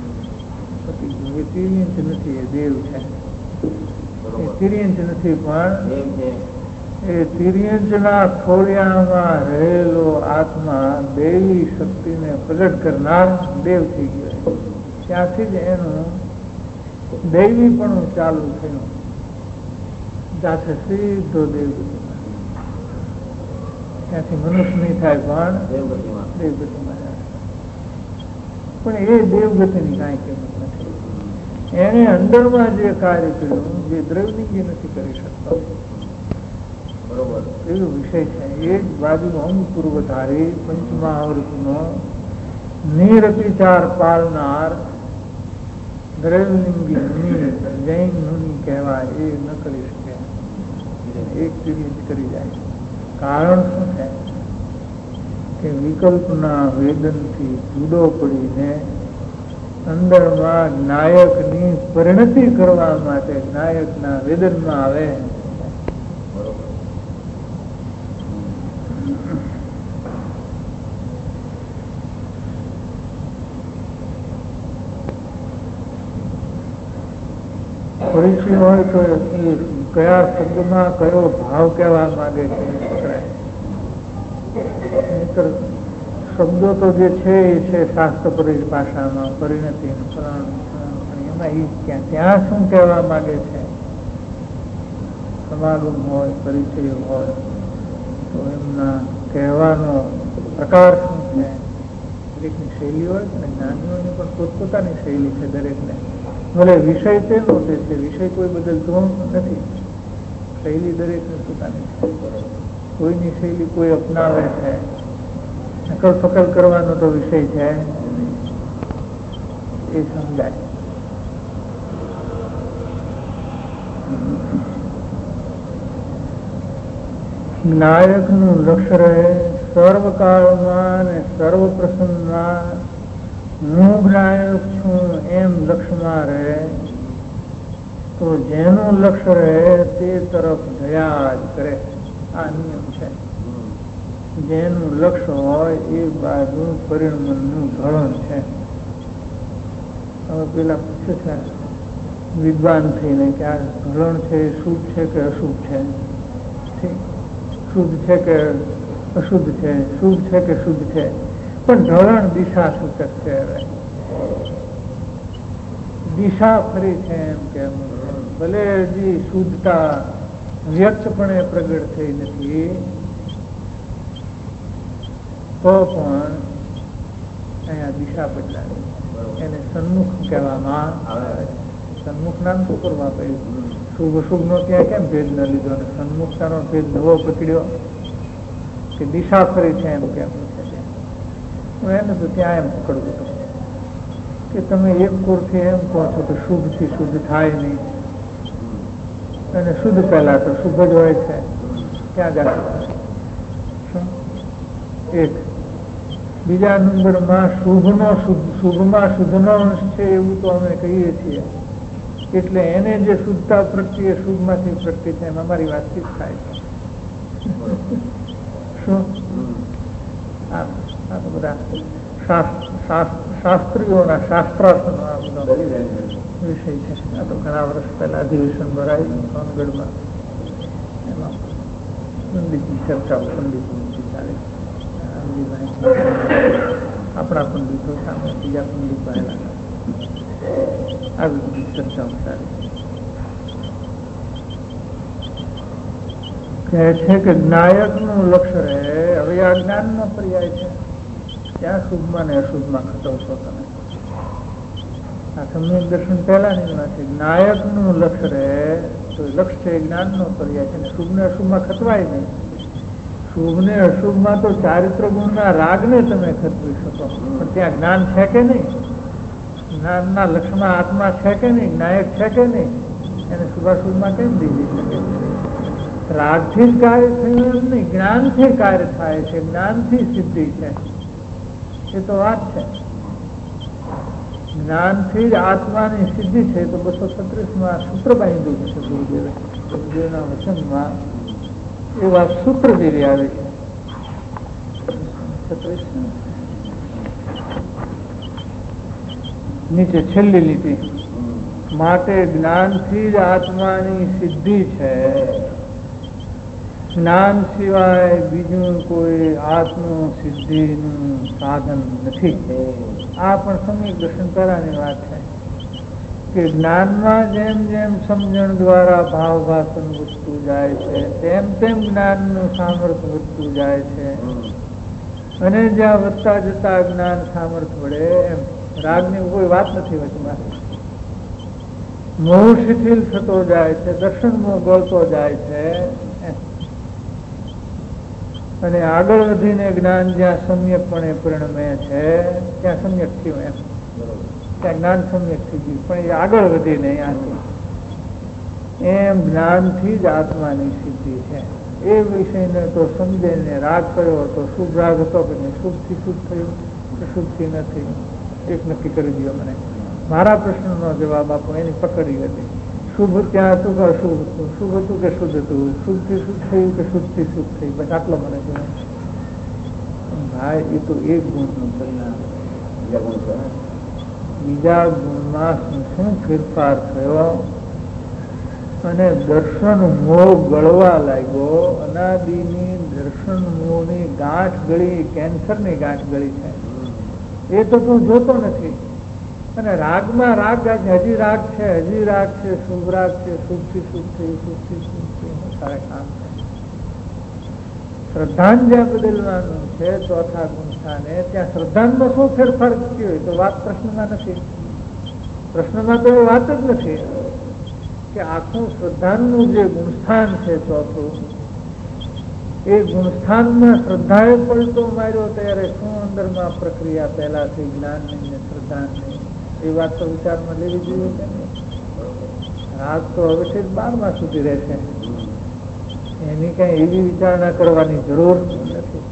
એ તિર્યંચ નથી, એ દેવ છે. એ તિર્યંચ નથી પણ એ તિર્યંચના ખોળિયામાં રહેલો આત્મા દેવી શક્તિને પ્રગટ કરનાર દેવ થઈ ગયો. ત્યાંથી જ એનું દૈવી પણ ચાલુ થયું. ત્યાંથી સીધો દેવગતિમાં, ત્યાંથી મનુષ્ય નહીં થાય પણ દેવગતિમાં જાય. પણ એ દેવગતિની કાંઈ કિંમત નથી. એને અંદરમાં જે કાર્ય કર્યું જે દ્રવ્યલિંગી નથી કરી શકતો, બરોબર, એવો વિષય છે. એ જ બાજુ અંગ પૂર્વધારી પંચમહાવૃતનો નિરતિચાર પાલનાર દ્રવ્યલિંગી મુનિ, જૈન મુનિ કહેવાય, એ ન કરી શકે. એક તિર્યંચ કરી જાય. કારણ શું છે કે વિકલ્પના વેદનથી જુદો પડીને અંદરમાં નાયકની પરિણતિ કરવા માટે નાયકના વેદનમાં આવે. પરિચય હોય તો એ કયા શબ્દમાં કયો ભાવ કહેવા માંગે છે એ પકડાય. શબ્દો તો જે છે એ છે શાસ્ત્ર ભાષામાં પરિણતિ, એમાં ત્યાં શું કહેવા માંગે છે? સમાગમ હોય, પરિચય હોય તો એમના કહેવાનો પ્રકાર શું છે? દરેકની શૈલી હોય ને, જ્ઞાનીઓની પણ પોતપોતાની શૈલી છે દરેકને. ભલે વિષય તેનો તે છે, વિષય કોઈ બદલતો નથી, શૈલી દરેકને પોતાની છે. કોઈની શૈલી કોઈ અપનાવે છે, નકલ ફકલ કરવાનો તો વિષય છે એ સમજાય. નાયકનું લક્ષ્ય રહે સર્વકાળમાં ને સર્વ પ્રસંગમાં હું નાયક છું એમ લક્ષ્યમાં રહે તો જેનું લક્ષ્ય રહે તે તરફ દયા જ કરે. આ નિયમ છે. જેનું લક્ષ્ય હોય એ બાજુ પરિણમનનું ધોરણ છે. હવે પેલા પૂછે છે વિદ્વાન થઈને કે આ ધોરણ છે એ શુભ છે કે અશુભ છે, શુદ્ધ છે કે અશુદ્ધ છે, શુભ છે કે શુદ્ધ છે, પણ ધોરણ દિશા સૂચક છે. દિશા ફરી છે એમ કે ભલે હજી શુદ્ધતા વ્યક્તપણે પ્રગટ થઈ નથી તો પણ અહીંયા દિશા બદલાવી, એને સન્મુખ કહેવામાં આવે. સન્મુખ નામ શું કરવા પડ્યું? શુભ અશુભ નો ત્યાં કેમ ભેદ ન લીધો અને સન્મુખતાનો ભેદ નવો પકડ્યો કે દિશા ફરી છે એમ કેમ છે? એને તો ત્યાં એમ પકડવું હતું કે તમે એક કોરથી એમ કહો છો કે શુભ થી શુદ્ધ થાય નહીં, અને શુદ્ધ પહેલા તો શુભ જ હોય છે, ક્યાં જાય? એક બીજા નંબરમાં શુભમાં શુદ્ધનો અંશ છે એવું તો અમે કહીએ છીએ, એટલે એને જે શુદ્ધતા પ્રત્યે શુભમાંથી પ્રત્યે છે એમાં અમારી વાતચીત થાય છે. શું આ બધા શાસ્ત્રીઓના શાસ્ત્રાર્થનો આ બધો વિષય છે. આ તો ઘણા વર્ષ પહેલા અધિવેશન ભરાયું સોનગઢમાં, એમાં પંડિતની ચર્ચા પંડિતની ચાલે. આપણા પંડિતો સામે બીજા પંડિત પહેલા આવી બધી ચર્ચાઓ ચાલે. કહે છે કે નાયકનું લક્ષ્ય રહે. હવે આ જ્ઞાનનો પર્યાય છે. ત્યાં શુભમાં ને અશુભમાં ખતવશો તમે. આ સમ્યક દર્શન પહેલાની વાત છે. નાયકનું લક્ષ્ય રહે તો લક્ષ્ય છે જ્ઞાનનો પર્યાય છે. શુભ ને અશુભમાં ખતવાય નહીં. શુભ ને અશુભમાં તો ચારિત્ર ગુણના રાગને તમે ખતવી શકો, પણ ત્યાં જ્ઞાન છે કે નહીં? જ્ઞાનના લક્ષ્યમાં આત્મા છે કે નહીં? નાયક છે કે નહીં? એને શુભાશુભમાં કેમ દીધી શકે? રાગથી જ કાર્ય થયું એમ નહીં, જ્ઞાનથી કાર્ય થાય છે, જ્ઞાનથી સિદ્ધિ છે. એ તો વાત છે. જ્ઞાનથી જ આત્માની સિદ્ધિ છે. તો 236માં સૂત્ર બાંધ્યું છે ગુરુદેવના વચનમાં. એ વાત સૂત્ર જેવી આવે છે. 36 નીચે છેલ્લી લીટી, માટે જ્ઞાનથી જ આત્માની સિદ્ધિ છે, જ્ઞાન સિવાય બીજું કોઈ આત્મ સિદ્ધિનું સાધન નથી. આ પણ સમ્યક દર્શન પહેલાની વાત છે કે જ્ઞાનમાં જેમ જેમ સમજણ દ્વારા ભાવ ભાષણ વધતું જાય છે તેમ તેમ જ્ઞાનનું સામર્થ્ય વધતું જાય છે, અને જ્યાં વધતા જતા જ્ઞાન સામર્થ્ય વડે એમ રાગની કોઈ વાત નથી વચમાં. મોહ શિથિલ થતો જાય છે, દર્શન મોહ ગળતો જાય છે, અને આગળ વધીને જ્ઞાન જ્યાં સમ્યકપણે પરિણમે છે ત્યાં સમ્યક થયું એમ, ત્યાં જ્ઞાન સમ્યક થઈ ગયું. પણ એ આગળ વધીને ત્યાંથી એમ જ્ઞાનથી જ આત્માની સિદ્ધિ છે. એ વિષયને તો સમજીને રાગ કર્યો તો શુભ રાગ હતો કે નહીં, શુભથી શુભ થયું કે શુભથી નથી, એક નક્કી કરી દો મને. મારા પ્રશ્નનો જવાબ આપો. એની પકડી હતી. શુભ ત્યાં હતું કે અશુભ હતું, શુભ હતું કે શુદ્ધ હતું, શુભથી શુદ્ધ થયું કે શુદ્ધથી શુદ્ધ થયું, બસ આટલો મને જવાબ. ભાઈ એ તો એક ગુણનું પરિણામ. બીજા ગુણમાં શું ફેરફાર થયો અને દર્શન મોહ ગળવા લાગ્યો. અનાદિની દર્શન મોહની ગાંઠ ગળી, કેન્સરની ગાંઠ ગળી છે. એ તો તું જોતો નથી. અને રાગમાં રાગ હજી રાગ છે, હજી રાગ છે, શુભ રાગ છે, શુભથી શુભથી શુભથી શુભથી સારા કામ છે. શ્રદ્ધાન જ્યાં બદલવાનું છે ચોથા ગુંઠાને, ત્યાં શ્રદ્ધાનમાં શું ફેરફાર થયો હોય તો વાત પ્રશ્નમાં નથી. પ્રશ્નમાં તો એ વાત જ નથી કે આખું શ્રદ્ધાનું જે ગુણસ્થાન છે ચોથું, એ ગુણસ્થાનમાં શ્રદ્ધાએ પલટો માર્યો ત્યારે શું અંદરમાં પ્રક્રિયા પહેલાથી જ્ઞાનની ને શ્રદ્ધાની, એ વાત તો વિચારમાં લેવી જોઈએ કે નહીં. રાગ તો હવેથી જ 12મા સુધી રહેશે, એની કઈ એવી વિચારણા કરવાની જરૂર નથી.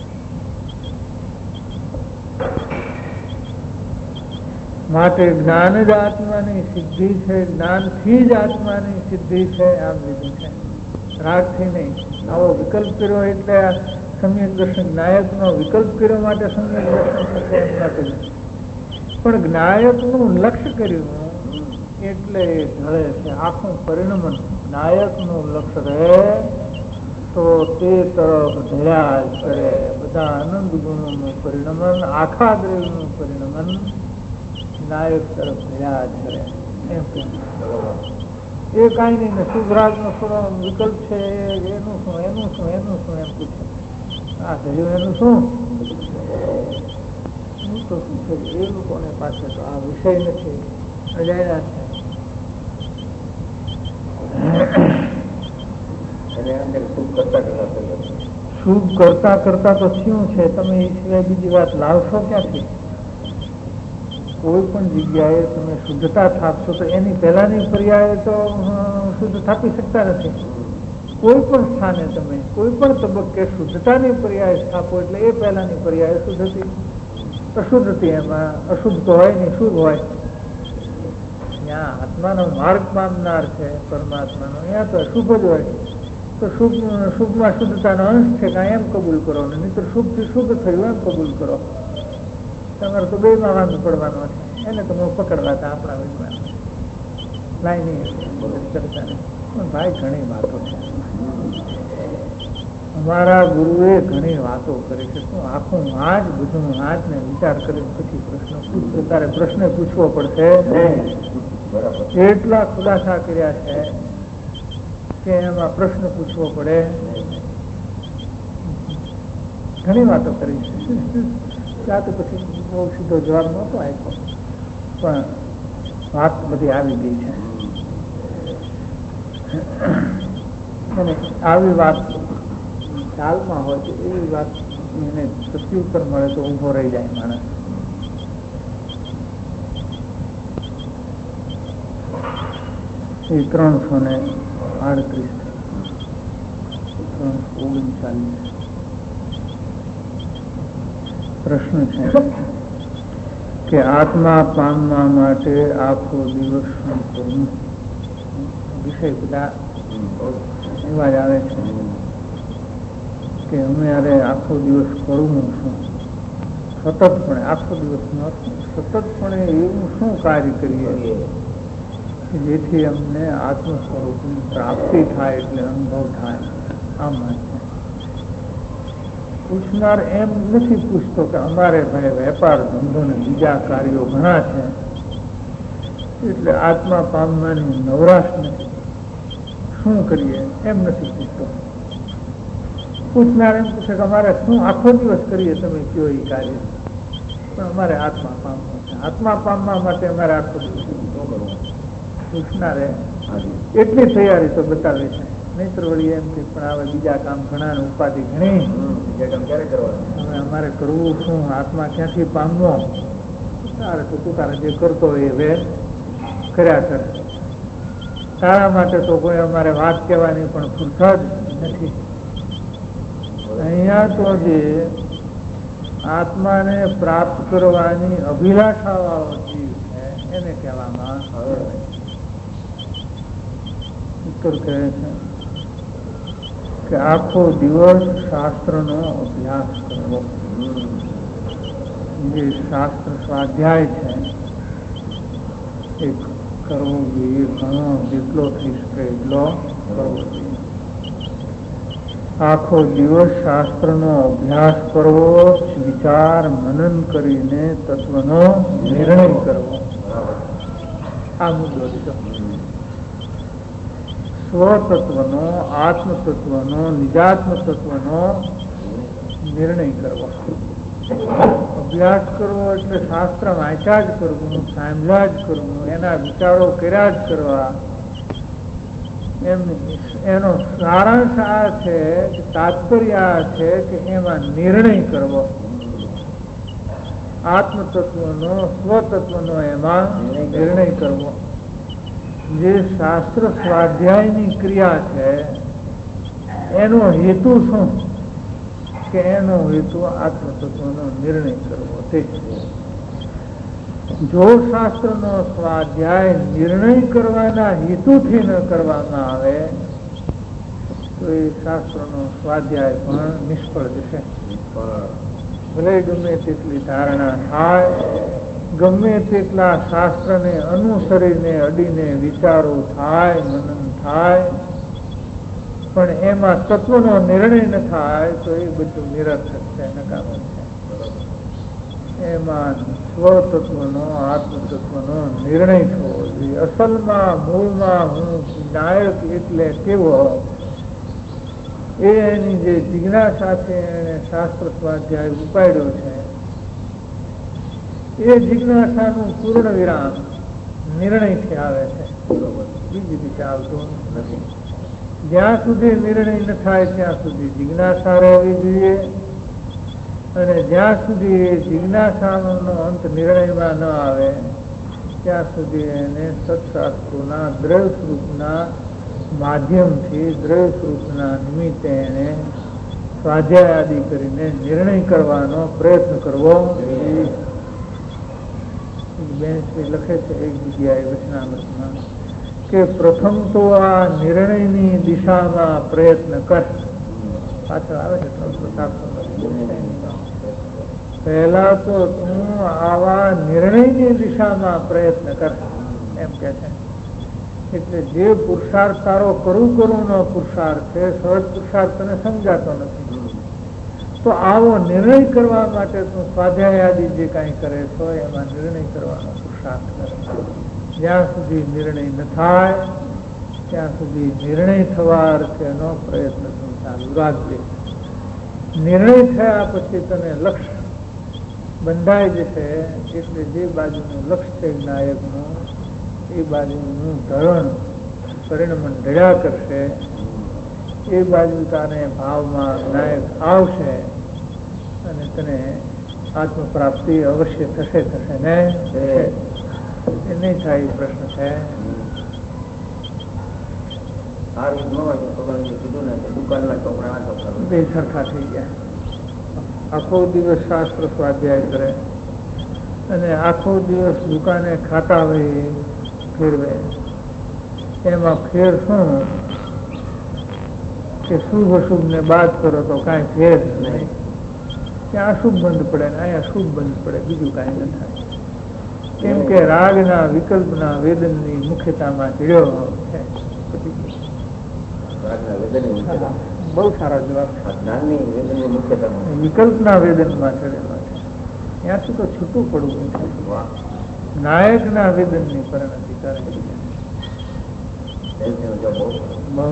માટે જ્ઞાન જ આત્માની સિદ્ધિ છે, જ્ઞાનથી જ આત્માની સિદ્ધિ છે, આમ લીધું છે, રાગથી નહીં. આવો વિકલ્પ કર્યો એટલે સમ્યક દર્શન જ્ઞાયકનો વિકલ્પ કર્યો માટે સમ્યક દર્શન થશે એમ નથી. પણ જ્ઞાયકનું લક્ષ્ય કર્યું એટલે ઢળે છે આખું પરિણમન. નાયકનું લક્ષ્ય રહે તો તે તરફ ઢળ્યા જ કરે. બધા આનંદ ગુણોનું પરિણમન, આખા દ્રવ્યનું પરિણમન નાયક તરફ ઢળ્યા જ કરે. એમ કેમ એ કાંઈ નહીં ને શુભરાગનો થોડો વિકલ્પ છે, એનું શું એનું શું એનું શું એમ પૂછે. આ ધર્યું એનું શું તો શું છે એ લોકોને પાસે તો આ વિષય નથી, અજાણ્યા છે. શુભ કરતા કરતા તો શું છે, તમે એ સિવાય બીજી વાત લાવશો ક્યાંથી? કોઈ પણ જગ્યાએ તમે શુદ્ધતા થાપશો તો એની પહેલાની પર્યાય તો શુદ્ધ થાપી શકતા નથી. કોઈ પણ સ્થાને તમે કોઈ પણ તબક્કે શુદ્ધતાની પર્યાય સ્થાપો એટલે એ પહેલાની પર્યાય શુદ્ધ હતી. અશુદ્ધ હતી, એમાં અશુદ્ધ તો હોય નહીં, શુદ્ધ હોય. ત્યાં આત્માનો માર્ગ પામનાર છે પરમાત્માનો, અહીંયા તો અશુભ જ હોય. તો શુભમાં શુદ્ધતાનો અંશ છે, કાંઈ એમ કબૂલ કરો ને, નહીં તો શુભથી શુદ્ધ થયું એમ કબૂલ કરો. તમારે તો બેમાં વાંધો પડવાનો છે. એને તો હું પકડવા હતા આપણા વિદ્વાન લાઈ નહીં કરતા નહીં. પણ ભાઈ ઘણી વાતો છે, અમારા ગુરુએ ઘણી વાતો કરી છે. શું આખું આજ બધું આજને વિચાર કરીને પછી પ્રશ્ન પૂછતો, તારે પ્રશ્ન પૂછવો પડશે. એટલા ખુલાસા કર્યા છે કે એમાં પ્રશ્ન પૂછવો પડે. ઘણી વાતો કરી છે. ત્યાં તો પછી બહુ સીધો જવાબ નહોતો આપ્યો, પણ વાત બધી આવી ગઈ છે. અને આવી વાત ખ્યાલમાં હોય તો એવી વાત એને પ્રત્યુત્તર મળે તો ઊભો રહી જાય માણસ. એ 338 339 પ્રશ્ન છે કે આત્મા પામવા માટે આખો દિવસ શું કરવું? વિષય બધા એવા જ આવે છે કે અમારે આખો દિવસ કરવું શું? સતતપણે આખો દિવસ ન સતતપણે એવું શું કાર્ય કરીએ કે જેથી અમને આત્મ સ્વરૂપની પ્રાપ્તિ થાય, એટલે અનુભવ થાય. આમ પૂછનાર એમ નથી પૂછતો કે અમારે ભાઈ વેપાર ધંધો ને બીજા કાર્યો ઘણા છે એટલે આત્મા પામવાની નવરાશ નથી, શું કરીએ એમ નથી પૂછતો. પૂછનાર એમ પૂછે કે અમારે શું આખો દિવસ કરીએ તમે કયો એ કાર્ય, પણ અમારે આત્મા પામવો છે. આત્મા પામવા માટે અમારે આખો દિવસ પૂછનારે એટલી તૈયારી તો બતાવે છે. નહીતર વળી એમ કે પણ આવે બીજા કામ ઘણા, ઉપાધિ ઘણી, હવે અમારે કરવું શું? આત્મા ક્યાંથી પામવો? તારે તો તું તારે જે કરતો હોય હવે કર્યા કરે. તારા માટે તો કોઈ અમારે વાત કહેવાની પણ ફુરસદ નથી. અહીંયા તો જે આત્માને પ્રાપ્ત કરવાની અભિલાષા વાળો જીવ છે એને કહેવામાં આવે. ઉત્તર કહે છે કે આખો દિવસ શાસ્ત્રનો અભ્યાસ કરવો. જે શાસ્ત્ર સ્વાધ્યાય છે, એક કરવો જોઈએ, ઘણો જેટલો થઈ શકે એટલો કરવો જોઈએ. આખો દિવસ શાસ્ત્રનો અભ્યાસ કરવો, વિચાર મનન કરીને તત્વનો નિર્ણય કરવો, આ મુદ્દો છે. સ્વતત્વનો, આત્મતત્વનો, નિજાત્મ તત્વનો નિર્ણય કરવો. અભ્યાસ કરવો એટલે શાસ્ત્ર વાંચ્યા જ કરવું, સાંભળ્યા જ કરવું, એના વિચારો કર્યા જ કરવા. એનો સારાંશ આ છે, તાત્પર્ય આ છે કે એમાં નિર્ણય કરવો. આત્મતત્વનો, સ્વતત્વનો એમાં નિર્ણય કરવો. જે શાસ્ત્ર સ્વાધ્યાયની ક્રિયા છે એનો હેતુ શું? કે એનો હેતુ આત્મતત્વનો નિર્ણય કરવો. તે જો શાસ્ત્રનો સ્વાધ્યાય નિર્ણય કરવાના હેતુથી ન કરવામાં આવે તો એ શાસ્ત્રનો સ્વાધ્યાય પણ નિષ્ફળ જશે. ભલે ગમે તેટલી ધારણા થાય, ગમે તેટલા શાસ્ત્રને અનુસરીને અડીને વિચારો થાય, મનન થાય, પણ એમાં તત્વનો નિર્ણય ન થાય તો એ બધું નિરર્થક છે, નકામું છે. એમાં સ્વતત્વનો, આત્મતત્વનો નિર્ણય થવો જોઈએ. અસલમાં, મૂળમાં હું નાયક એટલે કેવો, એની જે જિજ્ઞાસા છે એને શાસ્ત્ર સ્વાધ્યાય ઉપાડ્યો છે, એ જિજ્ઞાસાનું પૂર્ણ વિરામ નિર્ણયથી આવે છે, બીજી રીતે આવતું નથી. જ્યાં સુધી નિર્ણય ન થાય ત્યાં સુધી જિજ્ઞાસા રહેવી જોઈએ, અને જ્યાં સુધી જિજ્ઞાસાનો અંત નિર્ણયમાં ન આવે ત્યાં સુધી એને સત્શાસ્ત્રોના દ્રવ્ય સ્વરૂપના માધ્યમથી, દ્રવ્ય સ્વરૂપના નિમિત્તે એને સ્વાધ્યાય આદિ કરીને નિર્ણય કરવાનો પ્રયત્ન કરવો. બેનશ્રી લખે છે એક જગ્યાએ વચનામૃતમાં કે પ્રથમ તો આ નિર્ણયની દિશામાં પ્રયત્ન કર. પાછળ આવે છે પહેલા તો તું આવા નિર્ણયની દિશામાં પ્રયત્ન કર, એમ કે છે. એટલે જે પુરુષાર્થ તારો કરું નો પુરુષાર્થ છે, સહજ પુરુષાર્થ તને સમજાતો નથી, તો આવો નિર્ણય કરવા માટે તું સ્વાધ્યાય આદિ જે કાંઈ કરે છો એમાં નિર્ણય કરવાનો પુરુષાર્થ કરે. જ્યાં સુધી નિર્ણય ન થાય ત્યાં સુધી નિર્ણય થવા અર્થેનો પ્રયત્ન તું ચાલુ રાખજે. નિર્ણય થયા પછી તને લક્ષ્ય બંધાઈ જશે, એટલે જે બાજુનું લક્ષ્ય છે નાયકનું, એ બાજુનું ધરણ પરિણમન ઢળ્યા કરશે, એ બાજુ તારે ભાવમાં નાયક આવશે અને તને આત્મ પ્રાપ્તિ અવશ્ય થશે ને. એ નહીં થાય એ પ્રશ્ન છે. બે સરખા થઈ ગયા. આખો દિવસ શાસ્ત્ર સ્વાધ્યાય કરે અને આખો દિવસ દુકાને ખાતા હોય ફેરવે, એમાં ફેર શું કે શુભ અશુભ ને બાદ કરો તો કાંઈ ફેર નહીં. ત્યાં અશુભ બંધ પડે ને અહીંયા શુભ બંધ પડે, બીજું કાંઈ ન થાય. કેમ કે રાગના વિકલ્પના વેદનની મુખ્યતામાં ચડ્યો છે. બહુ સારા જવાબ. વિકલ્પના વેદનમાં ચડેલો છે, ત્યાંથી તો છૂટું પડવું છે. નાયકના વેદનની પરિણતિ કરે છે. બહુ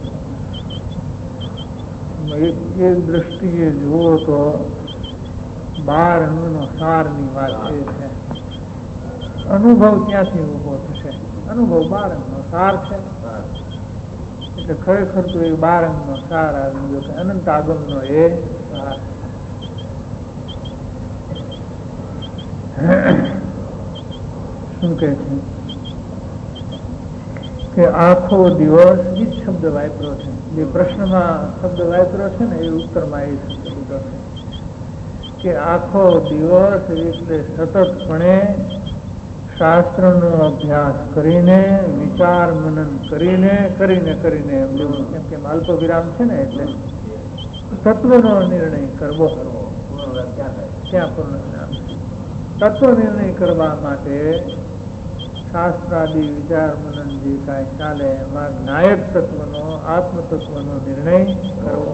સારા. એ દ્રષ્ટિએ જુઓ તો 12 અંગનો સારની વાત એ છે. અનુભવ ત્યાંથી ઉભો થશે. અનુભવ 12 અંગનો સાર છે. એટલે ખરેખર તો એ 12 અંગનો સાર આવી ગયો કે અનંત આગમનો એ સાર. શું કહે છે કે આખો દિવસ એ શબ્દ વાપર્યો છે. જે પ્રશ્નમાં શબ્દ વાપર્યો છે ને એ ઉત્તરમાં એ શબ્દ છે કે આખો દિવસ એટલે સતતપણે શાસ્ત્રનો અભ્યાસ કરીને, વિચાર મનન કરીને એમ કે અલ્પ વિરામ છે ને, એટલે તત્વનો નિર્ણય કરવો. ત્યાં પૂર્ણ વિરામ. તત્વ નિર્ણય કરવા માટે શાસ્ત્રાદિ વિચાર મનન જે કાંઈ ચાલે એમાં નાયક તત્વનો આત્મ તત્વનો નિર્ણય કરવો.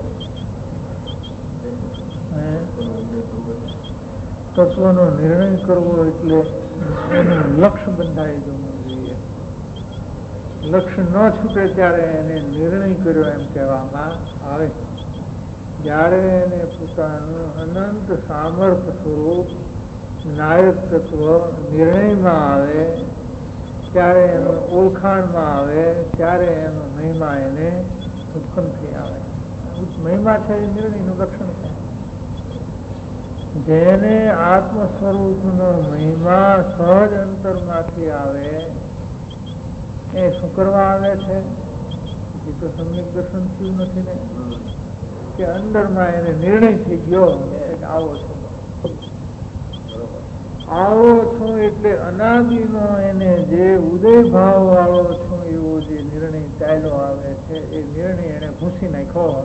તત્વનો નિર્ણય કરવો એટલે એનું લક્ષ્ય બંધાઈ જવું જોઈએ. લક્ષ્ય ન છૂટે ત્યારે એને નિર્ણય કર્યો એમ કહેવામાં આવે. જ્યારે એને પોતાનું અનંત સામર્થ્ય સ્વરૂપ નાયક તત્વ નિર્ણયમાં આવે, ત્યારે એનું ઓળખાણમાં આવે, ત્યારે એનો મહિમા એને ઉત્પન્ન થઈ આવે. મહિમા છે એ નિર્ણયનું લક્ષણ છે. જેને આત્મ સ્વરૂપનો મહિમા સહજ અંતરમાંથી આવે એ શું કરવા આવે છે? એ તો સમ્યક દર્શન થયું નથી ને, કે અંદરમાં એને નિર્ણય થઈ ગયો આવો છો, આવો છું એટલે અનાદિનો એને જે ઉદય ભાવ વાળો છું એવો જે નિર્ણય ચાલ્યો આવે છે એ નિર્ણય એને ભૂસી નાખ્યો.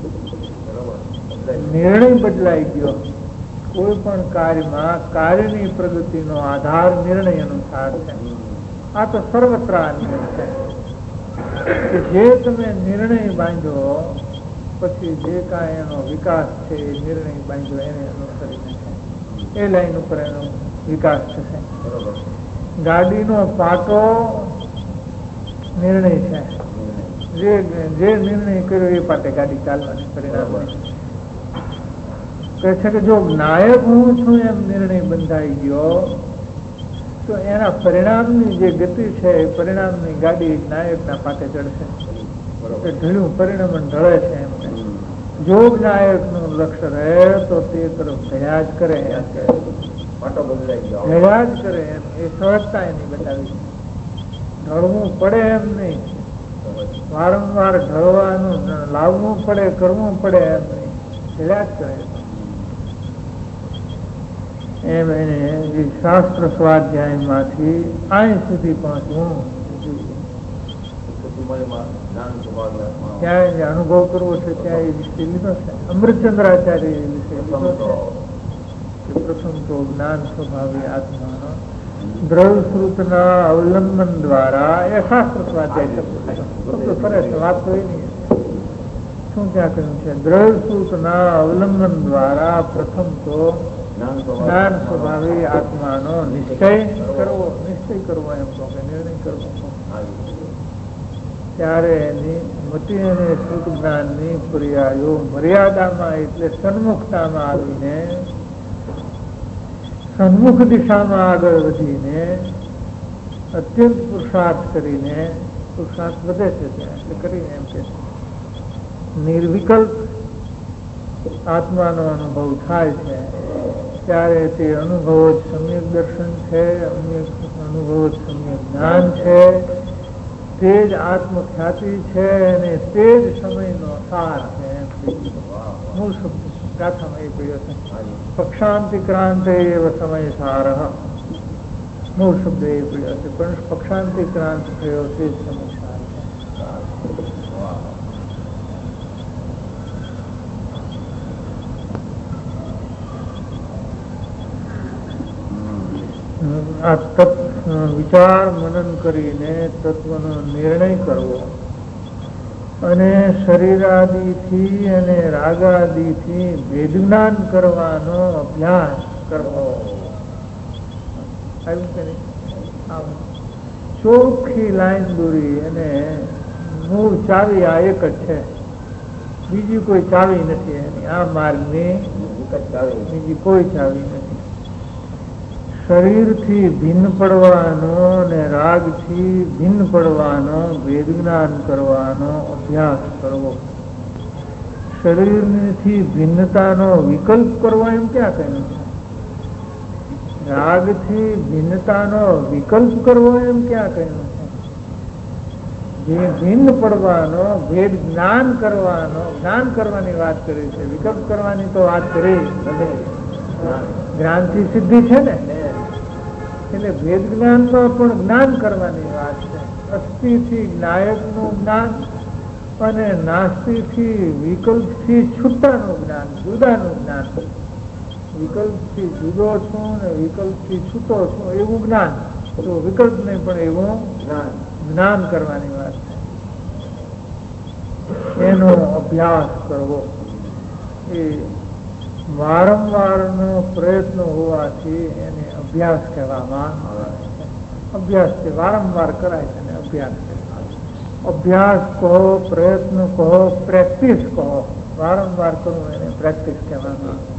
નિર્ણય બદલાઈ ગયો. કોઈ પણ કાર્યમાં કાર્યની પ્રગતિનો આધાર નિર્ણય અનુસાર છે. આ તો સર્વત્ર નિયમ છે કે જે તમે નિર્ણય બાંધો પછી જે કાંઈ એનો વિકાસ છે એ નિર્ણય બાંધો એને અનુસરીને છે. એ લાઈન ઉપર એનો વિકાસ થશે. ગાડીનો પાટો નિર્ણય છે. જે નિર્ણય કર્યો એ પાટે ગાડી ચાલવાની પરિણામ કહે છે કે જો નાયક હું છું એમ નિર્ણય બંધાઈ ગયો તો એના પરિણામની જે ગતિ છે એ પરિણામની ગાડી નાયકના પાટે ચડશે. ઢળ્યું પરિણામ ઢળે છે એમ. જોગ નાયકનું લક્ષ્ય રહે તો તે તરફ ગયા જ કરે, ગયા જ કરે એમ. એ સહજતા એની બતાવી. ઢળવું પડે એમ નહીં, વારંવાર ઢળવાનું લાવવું પડે, કરવું પડે એમ નહીં, ગયા જ કરે એમ. એને શાસ્ત્ર સ્વાધ્યાયમાંથી અહીં સુધી પહોંચવું ત્યાં જે અનુભવ કરવો છે ત્યાં એ વિષય લીધો છે. અમૃતચંદ્રાચાર્ય એ વિષય લીધો છે કે પ્રથમ તો જ્ઞાન સ્વભાવી આત્માનો દ્રઢશ્રુતના અવલંબન દ્વારા એ શાસ્ત્ર સ્વાધ્યાય શબ્દ કરે છે. વાત તો એ નહીં શું ત્યાં કહ્યું છે? દ્રઢશ્રુતના અવલંબન દ્વારા પ્રથમ તો જ્ઞાન સ્વભાવી આત્માનો નિશ્ચય કરવો એમ કહો કે નિર્ણય કરવો. ત્યારે એની મતિ અને સુખ જ્ઞાનની પર્યાયો મર્યાદામાં એટલે સન્મુખતામાં આવીને સન્મુખ દિશામાં આગળ વધીને અત્યંત પુરુષાર્થ કરીને પુરુષાર્થ વધે છે ત્યાં એટલે કરીને એમ કે નિર્વિકલ્પ આત્માનો અનુભવ થાય છે. ત્યારે તે અનુભવો જ સમ્યક દર્શન છે, અનુભવો જ સમ્યક જ્ઞાન છે, તે જ આત્મખ્યાતિ છે અને તે જ સમયનો સાર છે. મૂળ શબ્દ ગાથામાં એ પડ્યો છે. પક્ષાંતિક્રાંતે એવ સમય સાર. મૂળ શબ્દ એ પડ્યો છે પણ પક્ષાંતિક્રાંત થયો તે જ સમય સાર છે. આ વિચાર મનન કરીને તત્વનો નિર્ણય કરવો અને શરીરાદિથી અને રાગાદિથી ભેદજ્ઞાન કરવાનો અભ્યાસ કરવો. ચોખ્ખી લાઈન દોરી અને મૂળ ચાવી આ એક જ છે, બીજી કોઈ ચાવી નથી એની. આ માર્ગની બીજી કોઈ ચાવી નથી. શરીરથી ભિન્ન પડવાનો અને રાગથી ભિન્ન પડવાનો ભેદજ્ઞાન કરવાનો અભ્યાસ કરવો. શરીરથી ભિન્નતાનો વિકલ્પ કરવો એમ ક્યાં કહ્યું છે? રાગથી ભિન્નતાનો વિકલ્પ કરવો એમ ક્યાં કહ્યું છે? જે ભિન્ન પડવાનો ભેદ જ્ઞાન કરવાનો, જ્ઞાન કરવાની વાત કરી છે. વિકલ્પ કરવાની તો વાત કરી જ્ઞાનથી સિદ્ધિ છે ને, એટલે ભેદ જ્ઞાનમાં પણ જ્ઞાન કરવાની વાત છે. અસ્થિથી નાયકનું જ્ઞાન અને નાસ્તિથી વિકલ્પથી છૂટાનું જ્ઞાન, જુદાનું જ્ઞાન. વિકલ્પથી જુદો છું ને વિકલ્પથી છૂટો છું એવું જ્ઞાન. તો વિકલ્પ નહીં પણ એવું જ્ઞાન કરવાની વાત છે. એનો અભ્યાસ કરવો એ વારંવારનો પ્રયત્ન હોવાથી એને અભ્યાસ કહેવામાં આવે છે. અભ્યાસ તે વારંવાર કરાય છે ને અભ્યાસ અભ્યાસ કહો, પ્રયત્ન કહો, પ્રેક્ટિસ કહો, વારંવાર કરવું એને પ્રેક્ટિસ કહેવામાં આવે.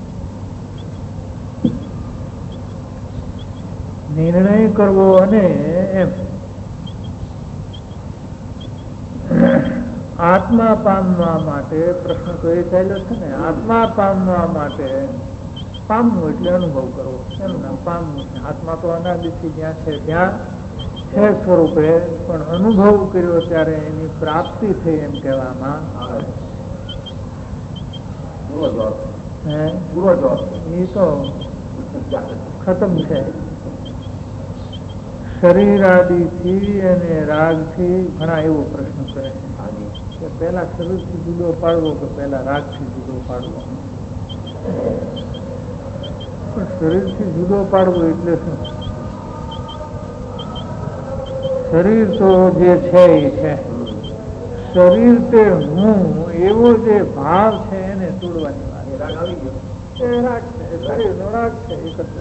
નિર્ણય કરવો અને એમ આત્મા પામવા માટે પ્રશ્ન તો એ ચાલ્યો છે ને, આત્મા પામવા માટે પામવું એટલે અનુભવ કરવો, એનું નામ પામવું છે. આત્મા તો અનાદિથી જ્યાં છે ત્યાં છે સ્વરૂપે, પણ અનુભવ કર્યો ત્યારે એની પ્રાપ્તિ થઈ એમ કહેવામાં આવે. એ તો ખતમ છે. શરીર આદિથી અને રાગથી ઘણા એવો પ્રશ્ન કરે છે કે પહેલા શરીરથી જુદો પાડવો કે પહેલા રાગથી જુદો પાડવો. પણ શરીરથી જુદો પાડવો એટલે શું? શરીર તો જે છે એ છે. શરીર તે હું એવો જે ભાવ છે એને તોડવાની વાત. રાગ આવી ગયો એ રાગ છે, શરીરનો રાગ છે એકત્ર.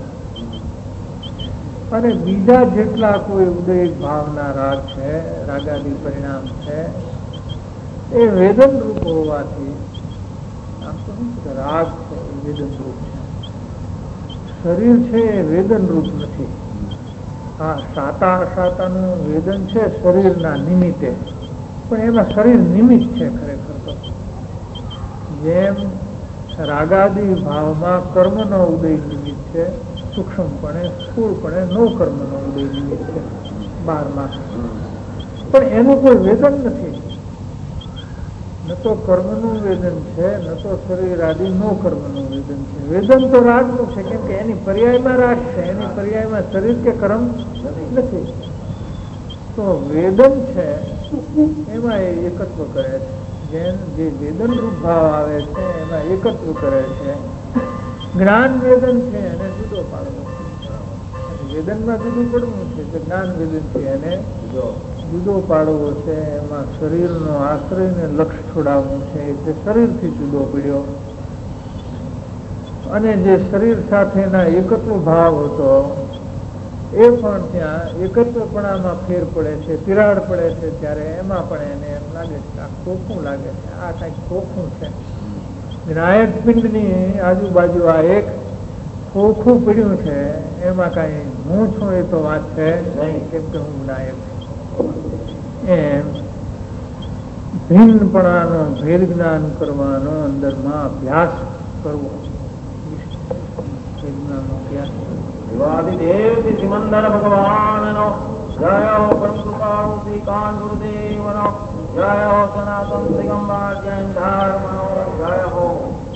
અને બીજા જેટલા કોઈ ઉદય ભાવના રાગ છે, રાગાદી પરિણામ છે, એ વેદન રૂપ હોવાથી આમ તો રાગ છે એ વેદન રૂપ છે. શરીર છે એ વેદન રૂપ નથી. હા, સાતા અસાતાનું વેદન છે શરીરના નિમિત્તે, પણ એમાં શરીર નિમિત્ત છે ખરેખર તો. જેમ રાગાદી ભાવમાં કર્મનો ઉદય નિમિત્ત છે, સૂક્ષ્મપણે સ્થૂળપણે નો કર્મનો ઉદય નિમિત્ત છે 12માં, પણ એનું કોઈ વેદન નથી. ન તો કર્મનું વેદન છે, ન તો શરીર આદિ નો કર્મનું વેદન છે. વેદન તો રાગનું છે, કેમ કે એની પર્યાયમાં રાગ છે, એની પર્યાયમાં શરીર કે કર્મ નથી. તો વેદન છે એમાં એ એકત્વ કરે છે. જેમ જે વેદન રૂપ ભાવ આવે છે એમાં એકત્વ કરે છે. જ્ઞાન વેદન છે એને જુદો પાડવો, વેદનમાં જુદું પડવું છે તો જ્ઞાન વેદન છે એને જુદો પાડવો છે. એમાં શરીરનો આશ્રયને લક્ષ છોડાવવું છે એટલે શરીરથી જુદો પડ્યો. અને જે શરીર સાથેના એકત્વ ભાવ હતો એ પણ ત્યાં એકત્વપણામાં ફેર પડે છે, તિરાડ પડે છે, ત્યારે એમાં પણ એને એમ લાગે છે આ ખોખું લાગે છે, આ કંઈક ખોખું છે. જ્ઞાયક પિંડની આજુબાજુ આ એક ખોખું પડ્યું છે, એમાં કઈ હું છું એ તો વાત છે નહીં, કેમ કે હું જ્ઞાયક છું. એમ ભિન્નપણાનો ભેદ જ્ઞાન કરવાનો અંદરમાં અભ્યાસ કરવો. દેવ સિમંદર ભગવાનનો જય હો. પરમ કૃપાળુ શ્રી કાન ગુરુદેવનો જય હો. સનાતન દિગંબર જૈન ધર્મનો